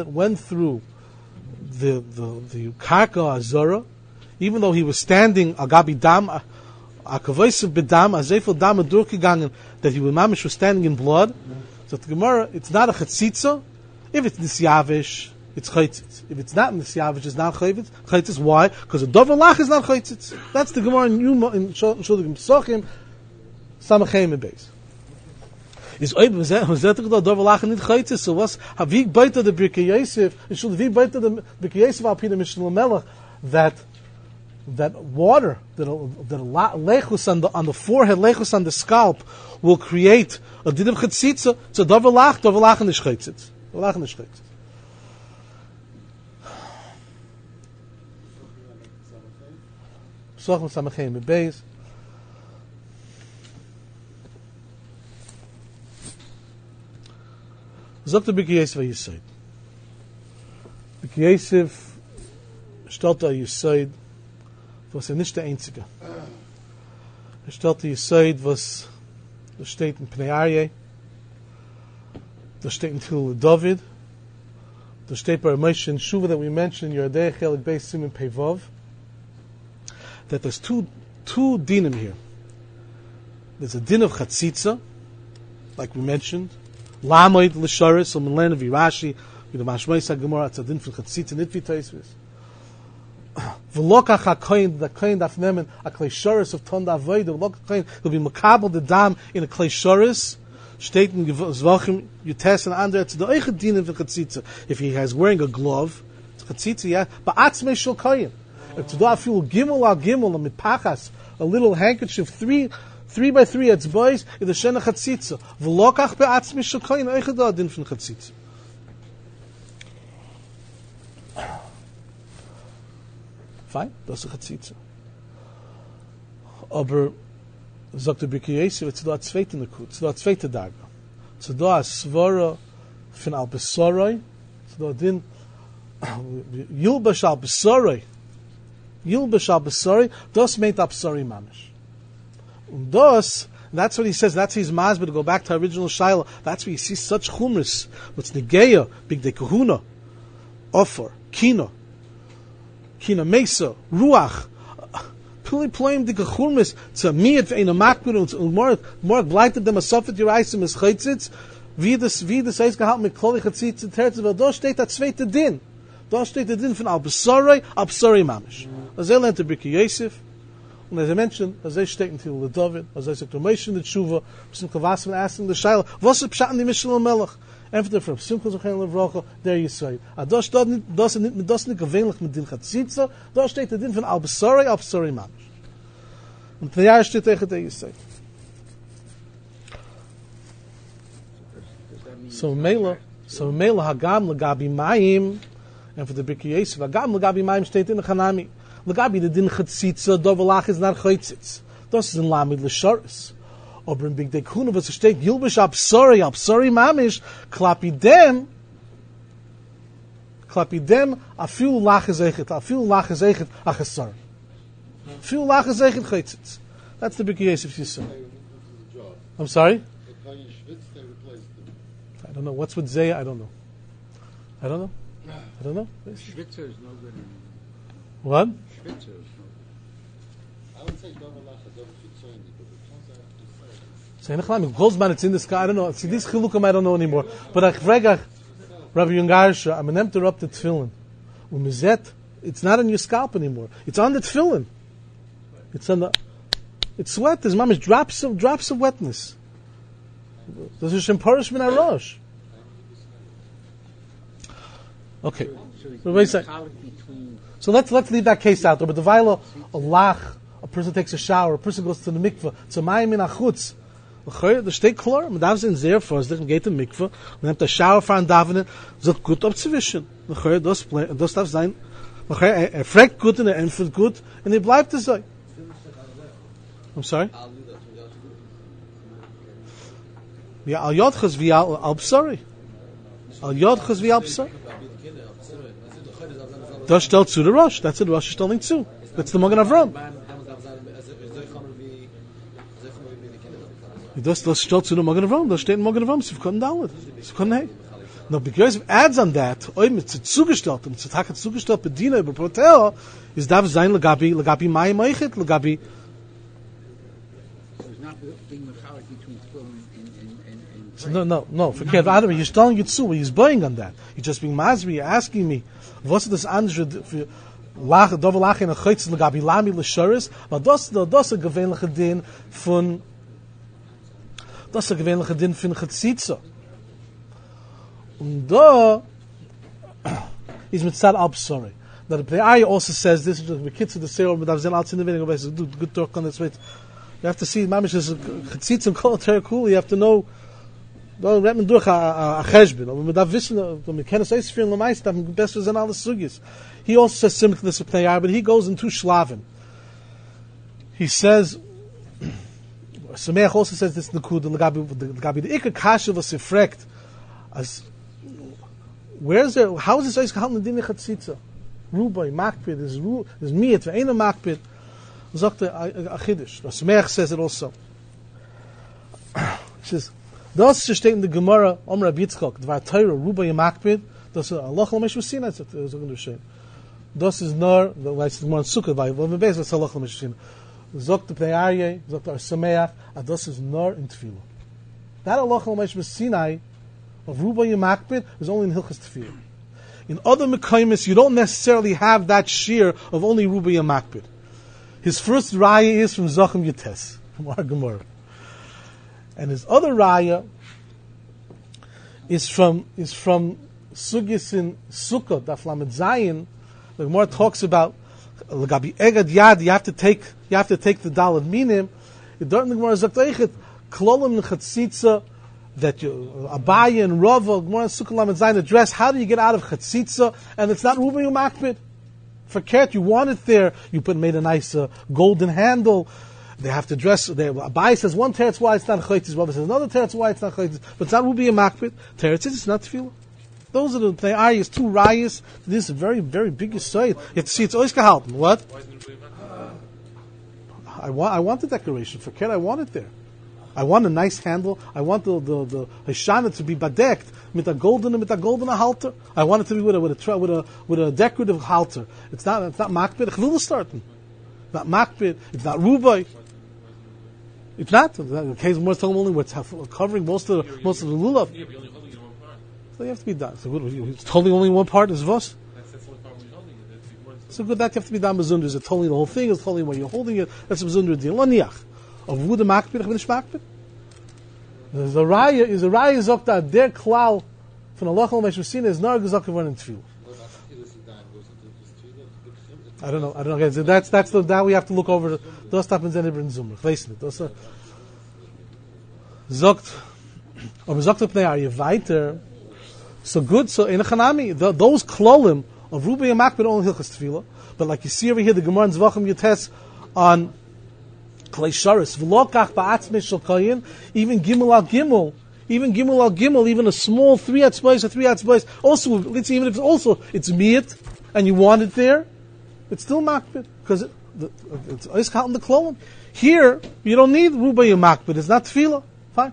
Karka Azara, even though he was standing Agabi Dam Akavosiv Bedam Azefel Dam durchgegangen that he was standing in blood. So the Gemara, it's not a Chatzitza. If it's Nisyavish, it's Chaitzitz. If it's not Nisyavish, it's not Chaitzitz. Why? Because a Dover Lach is not Chaitzitz. That's the Gemara in Yuma in Shulim Psachim Samachem Beis. Is was that the Dover Lach nit Chaitzitz? So was havig beiter the Birkei Yosef? It should be beiter the Birkei Yosef al Pina Mishnah Melech that water that lechus on the forehead, lechus on the scalp will create a din of Chatzitza. It's a Dover Lach and Chaitzitz. Dover Lach and Chaitzitz. Psachim Samachem Beis. Sagt der Birkei Yosef Yisoid. Birkei Yosef stellt Yisoid, was nicht der Einzige. Stellt Yisoid, was steht in Pnei Aryeh, steht in Tehillah David, steht bei Moshe and Shuva that we mentioned, Yerdei Chelik Beis Siman Pei Vav, that there's two dinim here. There's a din of Chatzitza, like we mentioned, Lamoid l'sharis, so Milan of Rashi, with the Mashmei Gemara, it's a din for Chatzitza nitvi Taisvis. V'lokach ha'koyin, the koyin daf nemen a klei sharis of ton da'avoid, v'lokach ha'koyin, he'll be makabel the dam in a klei sharis, steht in Zvachim, Yutes and Andre, it's the oichet din of Chatzitza. If he has wearing a glove, it's Chatzitza, yeah, but atzmei shel koyin. If to do a few gimel al gimel, a mitpachas, a little handkerchief, 3 by 3 it's boys in the shena Chatzitza. V'lokach be'atzmi shel koyin oichet da din from Chatzitza. Fine, das ist Chatzitza. Aber sagt der Birkei Yosef, it's da a zweite Nekut, it's da a zweite Daga. It's da a Svara von Al Besoroi, it's da a din Yilbash Al Besoroi, das meint Al Besori Mamish. Und that's what he says, that's his mazbah, to go back to original Shaila, that's where you see such chumras, what's Negeya, Big De Kahuna, Ofer, Kina Mesa, Ruach, Pili Ploim De Kahurmis, to Miyat Ve'ena Makbir, und more gleitet dem Asofet Yeraisim as Chaitzitz, wie das heißt gehalten mit Kloli Chatzitz und Terz, weil da steht der zweite Din. Da steht der Din von Al Besori Mamish. As er lernt der Birkei Yosef, und as I mentioned, as er steht in Tehillah David, as er sagt, Moshe in the Tshuva, Simcha Vasman asking the Shaila, was ist Pshat in die Mishnah Melech? Entweder from Simcha Zochein Levrocha, there you say. Das nicht gewöhnlich mit Din Chatzitza, da steht der Din von Al Besori Mamish. Und der Jahr steht tegen der Yisai. So Mela Hagam Lagabi Mayim, and for the Birkei Yosef, Hagam Lagabi Mayim steht in the Chanami. Lagabi the Din Chatzitza, Dovelach is not Chaitzitz. Das ist in Lamid L'Sharis. Aber in Big De Kahuna, was steht, Yilbash Absori Mamish, Klapidem, afiu lach ezechet achasar. Afiu lach ezechet chaitzitz. That's the Birkei Yosef Yisrael. I'm sorry? I don't know. What's with Zeya? I don't know. Schwitzer is no good anymore. What? Schwitzer is no good. I would say Dovelach is over Chitzoyni, but it's in the sky. I don't know. See, these chilukim I don't know anymore. But Rabbi Yungarsha, I'm an interrupted tefillin. It's not on your scalp anymore. It's on the tefillin. It's wet. There's mamish drops of wetness. There's a shemporish min harosh. Okay. So let's leave that case out there. But the vaila, a person takes a shower, a person goes to the mikveh, it's a mayim in achutz. Da steht klar, man darf sein sehr vorsichtig, man geht in Mikve, man nimmt der Schauer fahren davenen, sagt gut abzuwischen. Das darf sein, fragt gut und empfiehlt gut, und bleibt es so. I'm sorry? Ja, al Yodchas wie al Psari. Al Yodchas wie al Psari. Das stellt zu der Rosh. That's it, Rosh is telling zu. That's the Magen Avram. Das stellt zu der Magen Avram. Das steht in Magen Avram. Sie können Dalet. Sie können hey. Now, because it adds on that, mit zugestellt, mit zugestellt, Bediener über Protea, ist darf sein, legabi Mai Meichet, legabi. So it's not being mechalik between tefillin and So no. Forget Adam. He's telling you too. He's buying on that. He's just being masbi. You're asking me, what's this andere for dovel lach in a chaytz legabi lami l'sharis? But das a gewöhnliche din von chatzitza. Und da is mit sad absorry. That the ayah also says this. The kids of the serum, but I've seen out in the video. Good talk on this. You have to see mamish is chatzitza and kol terakul. You have to know. Don't let me do a cheshbon. When we have vision, when we can't say Sfir and Lamais, that best was in all the sugis. He also says similar to this with Pnei, but he goes into shlavim. He says, Sameach also says this in the Kud, the Ikar Kasha was refrekt, as where's there? How is this ice gehalten in Dini Chatzitza? Rubai Makpid is Miyat ve'ena Makpid. Sagt a Chiddush. Sameach says it also. He says. Das steht in der Gemara Om Rabbi Yitzchak, Dvar Torah Rubai Makpid. Das Allah Lamesh Messina. Das ist geschehen. Das ist nur, weil es Gemara Sukkah weil wir beis was Allah Lamesh Messina. Sagt der Pnei, sagt der Sameach, das ist nur in Tefillah. That Allah Lamesh Messina of Rubai Makpid is only in Hilchas Tefillah. In other Mekaymis, you don't necessarily have that shear of only Rubai Makpid. His first raya is from Zachem Yates, from our Gemara. And his other raya is from Sugis in Sukkot, Daf Lamed Zayin. The Gemara talks about Lagabi Egad Yad. You have to take the Dalad Minim. The Gemara Zakteichet Klolim Chatzitza that Abaya and Rava. Gemara Sukkot Lamed Zayin address how do you get out of Chatzitza and it's not Rubai Makpid. For Kert, you want it there. You made a nice golden handle. They have to dress. Abai says one teretz why it's not chaytis. Rabbi says another teretz why it's not chaytis. But it's not rubi and makpid. Teretz it's not tefillah. Those are the ayahs, two rayas. This is a very, very big side. You have to see it's always gehalten. What? I want the decoration for Ker. I want it there. I want a nice handle. I want the hashana to be badekt with a golden halter. I want it to be with a decorative halter. It's not makpid. Chvila starting. Not makpid. It's not rubai. It's not. The case more telling only what's covering most of the lulav. Yeah, but you're only holding it in one part. So you have to be done. So it's totally only one part is vos. That's the only part where you're holding it. So good that you have to be done bezunder. Is it totally the whole thing? Is it totally when you're holding it? That's a bezunder deal. Laniach of wood makpid. Chvinish makpid. The raya is zokta der klal from Allah Lamesh Messina is nar gezok one in tefillah. I don't know. That's that we have to look over. Das happens in Ibn Zumrach. Listen it. Das zogt. Aber zogt up there you weiter. So good. So in a chanami those klolim of Rubai and Makpid only hilchas tefillah. But like you see over here, the Gemara in Zvachim Yates on Klei Sharis v'lokach ba'atzmei shel kayin even gimel al gimel. Even a small 3 atzbais or 3 atzbais. Also, let's see, even if it's miyat and you want it there, it's still makbid because it's iskal in the klolim. Here you don't need rubai makbid. It's not tefillah. Fine.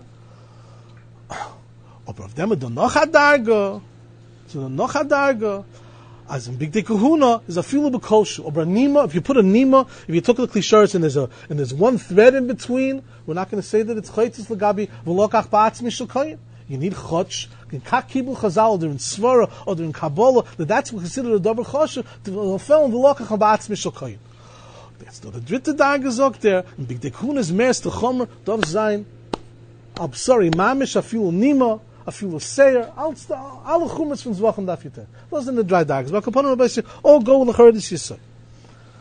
But if them do noch hadarga, so the noch hadarga, as in big day kahuna is a filu b'kolshu. Or a nima. If you put a nima, if you took the klisharis and there's one thread in between, we're not going to say that it's chaytis legabi v'lokach ba'atzmi shel kayin. You need chotch. In kakibul chazal, they're in svara, or they're in kabbalah. That's considered a double chosher to film v'lokach ba'atzmi shel kayin. That's not the dritte darga zok there. And big day kahuna is meres to chomer dov zayin. Absari mamish afilu nima. A few seir, alle chumas from Zvachim daf yiter. Those in the dry dags. But Kapanim Rabbi say, oh, go l'charedis yisai.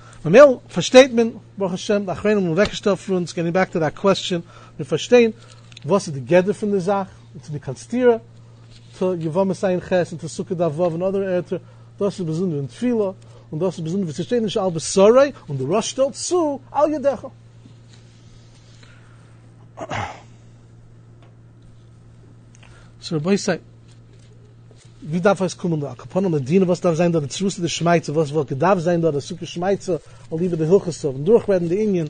Mamel, versteht men, Baruch Hashem, the Achreinim und Weckerstoff for uns, getting back to that question, wir verstehen, Was ist the gather from the Zach? It's the Kanstira to Yavam Asayin Ches and to Sukkah Davav and other Erter. Das ist besonders in Tfila und das ist besonders für Zerstehen Al Besorei und der Rosh stellt zu Al Yadecha. So Rabbi say, wie darf es kommen da? Kapon und Dine, was darf sein da? Der Zerus der Schmeizer, was darf sein da? Der Sukkah Schmeizer, und lieber der Hilchesov. Und durchwerden die Indien.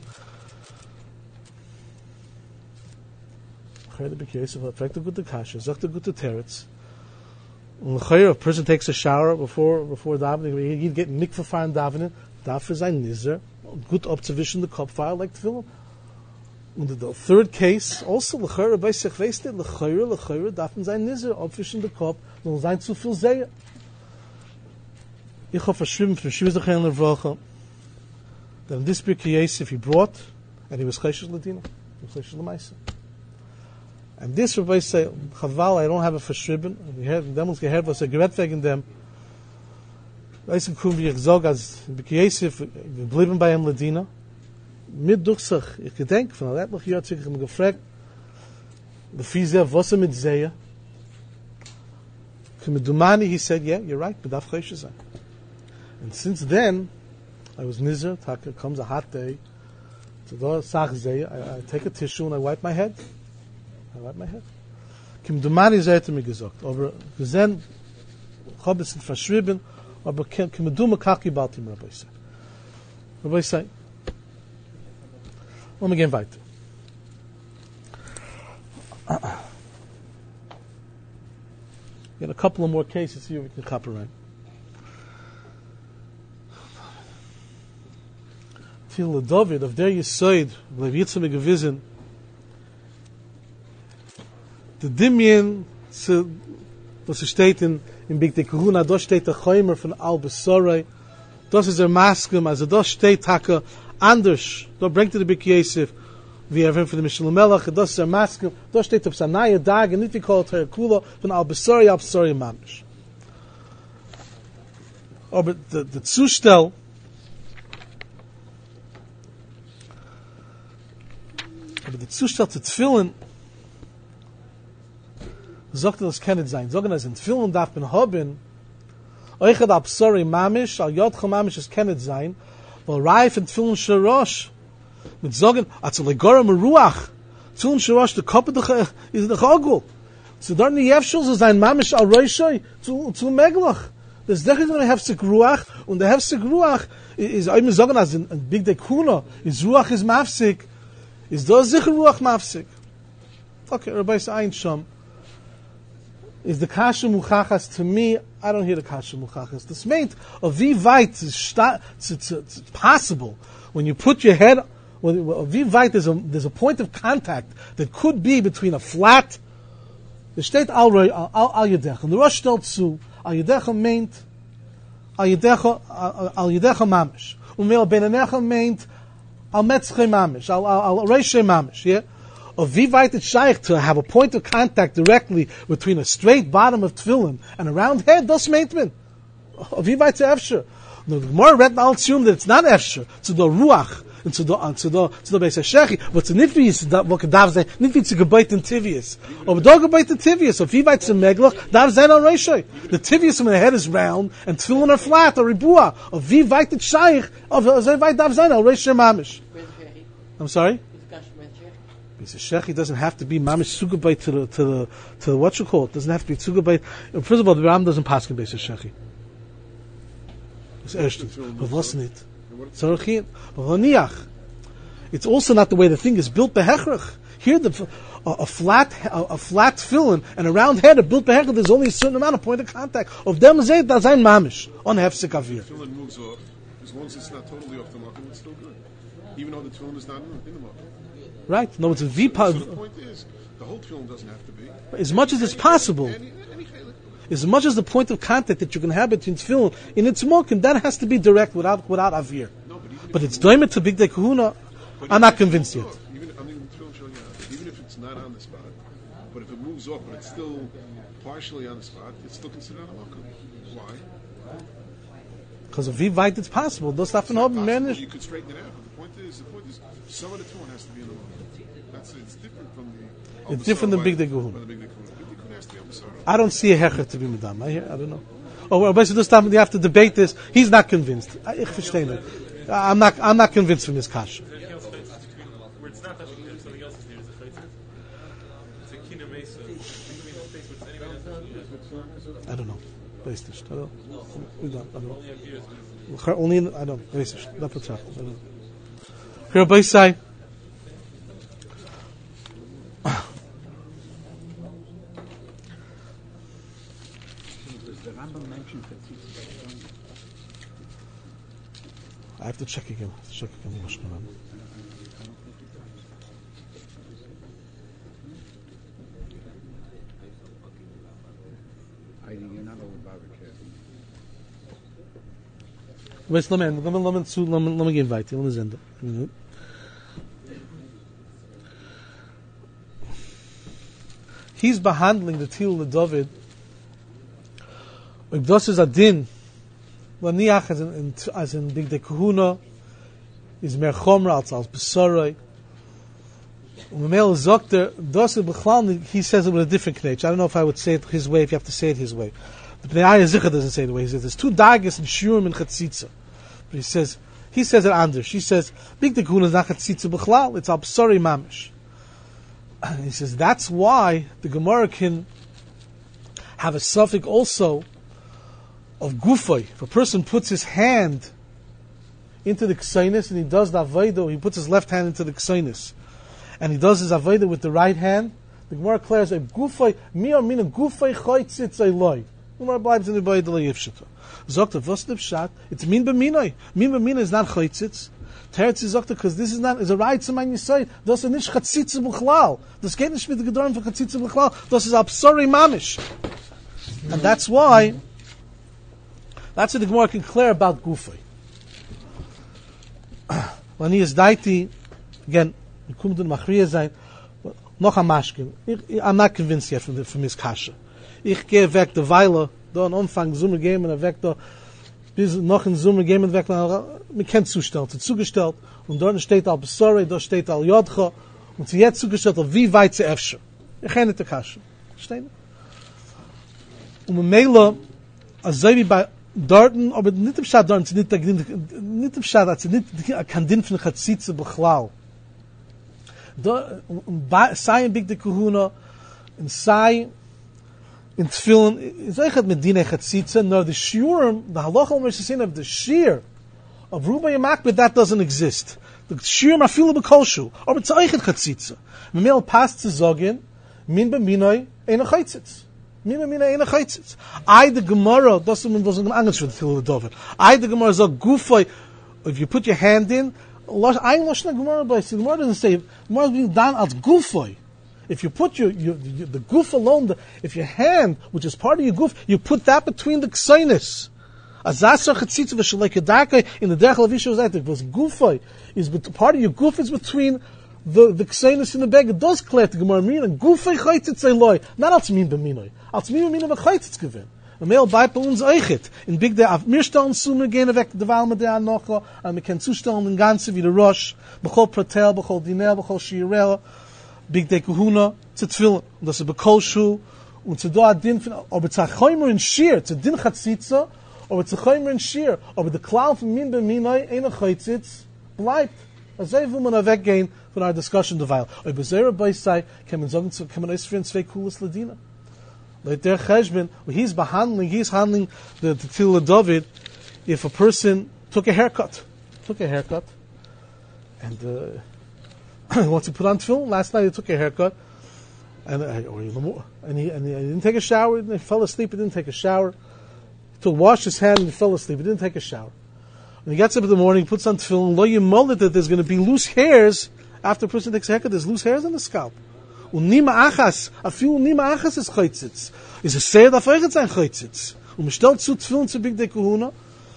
Chayr the B'Kiyosef, fragt a gute Kasha, sagt a gute Teretz. And Chayr, a person takes a shower before davening, he'd get mikvah fire and davening, dafür sein Nizer, good observation the cup fire like tefillin. And the third case, also L'chayr, bei sich weißt du, L'chayr, dafen sein Nizer, obfischen the cup, und sein zu viel Seher. Ich hoffe, verschwimmen von Shivas L'chayr L'Vrocha, that in this B'Kiyosef he brought, and he was Chayshus L'Dina, he was Chayshus L'Maisa. And this Rabbi say, Chaval, I don't have a verschriben. We heard them uns gehört, was gerät wegen dem. Weiß ich wie ich sag, als B'Kiyosef, wir blieben bei ihm Ladina. Mit Duchsach, ich gedenk, von der etliche Jahr zurück, ich habe gefragt, Befizeh, was mit Zeya? Kumidumani, he said, yeah, you're right, bedaf Chayshus sein. And since then, I was nizar, comes a hot day, to the Sach Zeya, I take a tissue and I wipe my head. Kim Dumani zayt mir gesagt, aber gesehen, hab es verschrieben, aber kim Duma kaki baltim Rabbi say. Rabbi say, let me get weiter. Get a couple of more cases here we can copper right. Till the David of der Yisoid, bleib jetzt mir gewissen, the Dimien, was steht in Big de Kahuna, da steht der Chaimer von Al Besorei, das ist Maskem, also da steht Haka anders, da bringt der B'Kiyosef, wie von der Mishnah Melech, das ist Maskem, da steht auf Sanaya Dag, nicht wie called her Kula, von Al Besorei Mamish. Aber der Zustell, zu Tfilin, sagt das kann sein. Sagen es in Film darf man haben. Euch hat absori mamish, al yod mamish es kann sein. Weil reif in Film shrosh mit sagen, als le goram ruach. Film shrosh der Kopf der ist der Gagel. So dann die Yefshul so sein mamish al roishoy zu meglach. Das doch ist eine heftig ruach und der heftig ruach ist einmal sagen als in big de kuna ist ruach ist mafsik. Ist das sicher ruach mafsik. Okay, Rabbi Ein Sham. Is the kasha muchachas to me? I don't hear the kasha muchachas. The smeint of vivite is possible when you put your head. Vivite there's a point of contact that could be between a flat. The state al yadecha. The Rosh stellt zu al yadecha meint al yadecha mamish. Umel beinanecha meint al metzche mamish al reishe mamish. Yeah. Of vivite it's shaykh to have a point of contact directly between a straight bottom of tefillin and a round head, das meint man. Of vivite to efsher. The Gemara read I'll assume that it's not efsher, to the ruach, and to the Beis HaShechi, but to nitvi is what dav say, nitvi to gebait in tivius. Or dog gebait in tivius, of vivite to meglach, dav zayn al reishay. The tivius when the head is round, and tefillin are flat, or ribua. Of vivite it's shaykh, of vivite dav zayn al reishay mamish. I'm sorry? Beis HaShechi doesn't have to be mamish sugabait to the what you call it. Doesn't have to be sugabait. First of all, the Ram doesn't pass in Beis HaShechi. It's erstens. But what's it? It's also not the way the thing is built behechrach. Here, a flat tefillin and a round head are built behechrach. There's only a certain amount of point of contact. Of them zayt dazayin mamish on hefsek avir. The tefillin moves off. As long as it's not totally off the mark, it's still good. Even though the tefillin is not in the mark. Right? No, it's a vipa. So the point is, the whole tefillin doesn't have to be. As much as it's possible. As much as the point of contact that you can have between tefillin in its mokim, that has to be direct without avir. No, but it's doimet to big de kahuna. I'm not convinced yet. Even if it's not on the spot, but if it moves off, but it's still partially on the spot, it's still considered on the mokum. Why? Because of vivite, it's possible. Those stuff in hobby managed. You could straighten it out. But the point is some of the tefillin has to be in the mouth. It's different from the. It's different than Big Day Kahuna. Big Day Kahuna has to be on the side. I don't see a hecher to be medam. I don't know. Oh, well, basically this time you have to debate this. He's not convinced. Ich verstehe nicht. I'm not convinced from his kasha. Where it's not touching something else is near the chaytzit. It's a kina mesa between the space where it's anyway not. I don't know. Weiß nicht. I don't know. Only appears. Only in, I don't. Weiß nicht. Not betrachtet. I don't know. Here, both say. The Rambam mentioned Chatzitza. I have to check again. You're not over barbecue. Wait, let me gehen weiter. Let me senden. He's behandling the Til David. If das is a din, Laniach as in Big Day Kahuna, is mehr Chomra als Besoroi. Umemel Zokter, das is Bechlal, he says it with a different knetch. I don't know if I would say it his way, if you have to say it his way. The Bnei Aya Zicha doesn't say it the way. He says there's two dagas in Shurim and Chatzitza. But he says it anders. He says, Big Day Kahuna is not Chatzitza Bechlal, it's Al Besori Mamish. He says that's why the Gemara can have a suffix also of gufay. If a person puts his hand into the ksainis and he does the avodah, he puts his left hand into the ksainis and he does his avodah with the right hand, the Gemara declares a gufay mi or mina gufay chaytzitz eloi. The Gemara believes in the avodah leyivshita. Zokta v'osnev shat. It's min b'minoi. Min b'minoi is not chaytzitz. Teretz is zokta because this is not is a right to my nisay. Das is nicht chatzitz b'chlal. Das geht nicht mit der Gedorim for chatzitz b'chlal. Das is absori mamish. And that's why. That's what the Gemara can clear about Gufay. When he is daiti, again, I'm not convinced yet from his kasha. Ich gehe weg der Weile, da an Anfang Zummer gehen und weg da, bis noch in Zummer gehen und weg, man kennt zugestellt, zugestellt, und dort steht al Besore, dort steht al Yodcha, und sie jetzt zugestellt, wie weit sie öffschen. Ich kenne nicht die kasha. Verstehen? Und mit Mela, als sei wie bei Dorten, aber nicht im Schad Dorten, nicht im Schad, als nicht kein Din von Chatzitze Bechlal. Sei in Big Day Kahuna, und sei in Tefillin, ist eigentlich mit Dine Chatzitze, nur the Shiurim, the Halacha Mercesin of the Shir, of Ruba Yamakbet, that doesn't exist. The Shiurim are filled with Kolshu, aber it's eigentlich Chatzitze. Memel passt zu sagen, min b'minoi, eine Chatzitze. I the Gemara doesn't angst for the Til David. I the Gemara zog gufay. If you put your hand in, I lost the Gemara, but the Gemara doesn't say Gemara is being done as gufay. If you put the goof alone, if your hand, which is part of your goof, you put that between the ksainis. Azasa chatzitza v'shalekadaka in the derech lavisha zaytik was gufay is part of your goof is between the ksainis in the bag. It does clear to Gemara mean and gufay chaytzitz eloi not als min b'minoi. Als mir mir aber chaytz gewen. A mel bei uns eichet in big day auf mir stellen summe gehen weg de wahl mit der noch und wir können zustellen den ganze wieder rosh bechol pratel bechol diner bechol shirel Big Day Kahuna zu tefillen und das ist bekolshu und zu da din von aber zu chaimer in shir zu din chatzitza aber zu chaimer in shir aber der klau von min b'minoi eine chaytzitz bleibt als sei wo man weggehen von our discussion the while aber zera bei sei kann man sagen zu kann man es für zwei cooles ladina. Like der Cheshbon, he's handling the Til David. If a person took a haircut, and he wants to put on tefillin. Last night he took a haircut, and he didn't take a shower. He fell asleep. He didn't take a shower. To wash his hand and he fell asleep. He didn't take a shower. When he gets up in the morning, he puts on tefillin. Lo yimolid that there's going to be loose hairs after a person takes a haircut. There's loose hairs on the scalp. Nima achas, a few nima achas is chaytzitz. Is a seir da feiget sein chaytzitz. Und man stellt zu tefillin zu Big Day Kahuna.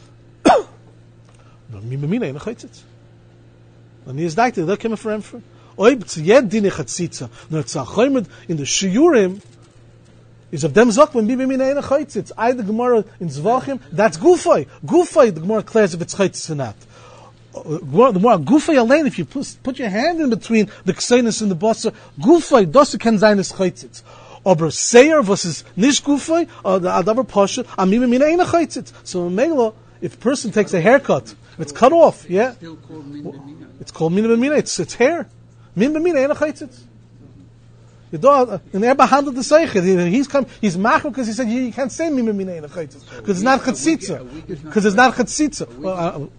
No, mi b'mina eine chaytzitz. Und hier ist daikte, da kommen wir für Oib zu jed dine chatzitza. Nur zu achaymed in the shiurim is of them zok when mi b'mina eine chaytzitz. I the Gemara in Zvachim, that's gufay. Gufay, the Gemara declares if it's chaytzitz or not. the more gufay alain, if you put your hand in between the ksenis and the basar, gufay dosa ken zayin is chaytzitz. Aber seir versus nish gufay, or the adavar pasha, amim mina eina chaytzitz. So in Mela, if a person takes a haircut, if it's cut off, yeah, Still called min b'mina. it's called mina b'mina. It's hair. Min b'mina eina chaytzitz. You do, and Abba handled the seichel. He's machal because he said you can't say min b'mina eina chaytzitz because it's not chatzitza. Because it's not chatzitza. Well,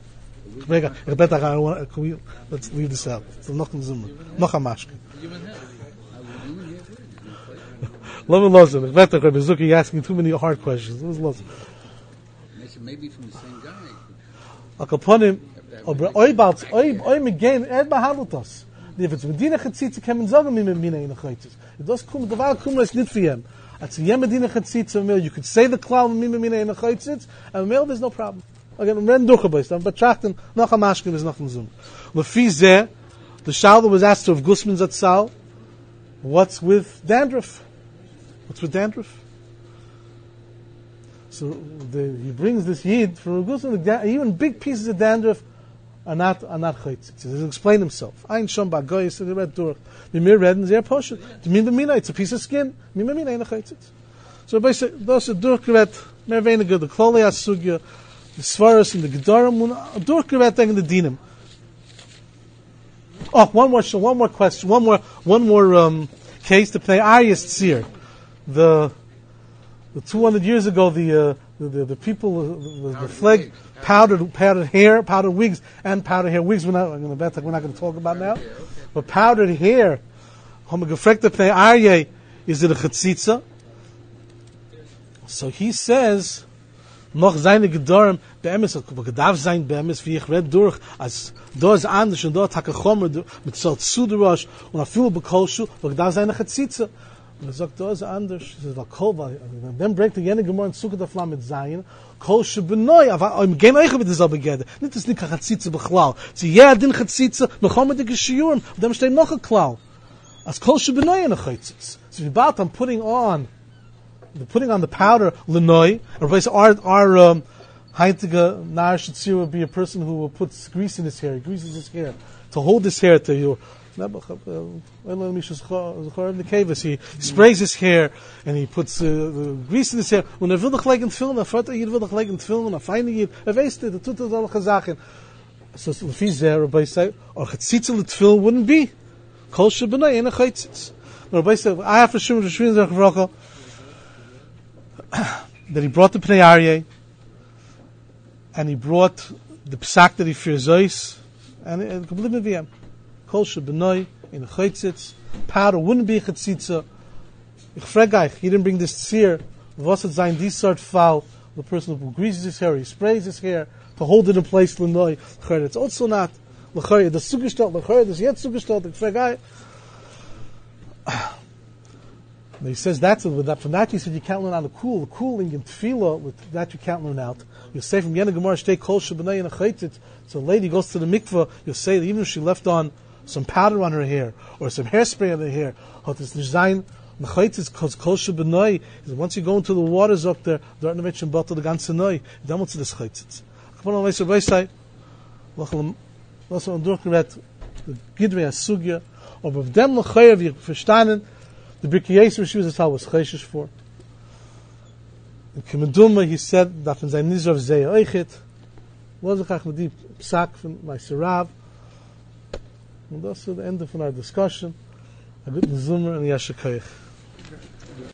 let's leave this out. It's noch ein Zimmer. Noch ein Maschke. Love and loves him. Ich wette, Rabbi Zuki, you're asking too many hard questions. Maybe from the same guy. Akaponim, oi bald, oi megain, behandelt das. If it's Medina Chatzitza, kann man sagen, mir Medina in der Chaitzis. It does come, the Val Kumla is nicht for him. At the Medina Chatzitza, you could say the cloud, mir Medina in der Chaitzis, and there's no problem. Again, I'm reading durchgebeist, I'm betrachten, noch am Aschkim is noch ein Zoom. Lefi zeh, the Shalda was asked of Gusman Zatzal, what's with dandruff? What's with dandruff? So he brings this yid from Gusman, even big pieces of dandruff are not chaytzitz. He doesn't explain himself. Ein shom ba'goy, so they read durch. Mimir read in zeh poshet. To mean the mina, it's a piece of skin. Mimir mina ain't a chaytzitz. So basically, those are durchgeread, mehr weniger, the kloli asugya, the svaras and the gedarim, durchgeread thing in the dinim. Oh, one more question, one more case to play. Aryas Tzir. The 200 years ago, the people, the flag, powdered hair, powdered wigs, and powdered hair wigs. We're not going to talk about now. But powdered hair, homogefrekte play Aryeh, is it a chatzitza? So he says, noch seine gedorim beemes, gedarf sein beemes, wie ich red durch, als da ist anders und dort hake chomer mit Zalt Suderosh und afil bekolshu, wo gedarf seine chatzitza. Und sagt, da ist anders. He says, then break the Yene Gemara and Sukkot Aflam mit Zayin, kol shebenoi, aber im Gen Eiche wird es aber gede. Nicht das nicht chatzitza bechlal. Sie din chatzitza, mechomer de geshiyurim, und dem steht noch a klal. As kol shebenoi in a chatzitz. So if I'm putting on the powder lenoi, or replace our heintige narish tzir would be a person who puts grease in his hair. He greases his hair to hold his hair to you. He sprays his hair and he puts grease in his hair. When will doch like in film, will doch like in film, a fine yid, wasted the tut all chazachen. So if he's there, Rabbi say, or chatzitza l'tfil wouldn't be kol shebenai in a chatzitz. Rabbi said, I have for sure that he brought the Pnei Aryeh, and he brought the psak that he fears ois, and completely VM. Kol shebenoi in a chaytzitz, powder wouldn't be a chatzitza. Ich frage euch, he didn't bring this tzir, was it sein, this sort foul, the person who greases his hair, he sprays his hair, to hold it in place, lenoi, it's also not, l'chayr, the sugestalt, l'chayr, this yet sugestalt, ich frage euch, he says from that he said you can't learn out the cooling in tefillah, with that you can't learn out. You say from Yene Gemara shtei kol shebenai in a chaytzitz. So a lady goes to the mikveh, you'll say that even if she left on some powder on her hair or some hairspray on her hair, this design the chaytzitz because kol shebenai is once you go into the waters up there, dort nevet shem batel the ganze noi. Then what's this chaytzitz? Come on, let's say, let's durchgeredt the gidrei asugya, or with them l'chayev you verstanden. The Birkei Yisrael she was chayshish for. In Kemeduma he said that from sein nizrav zei oichet was a mit die psak from my Sirav. And that's the end of our discussion. A good Zumar and Yashakayich.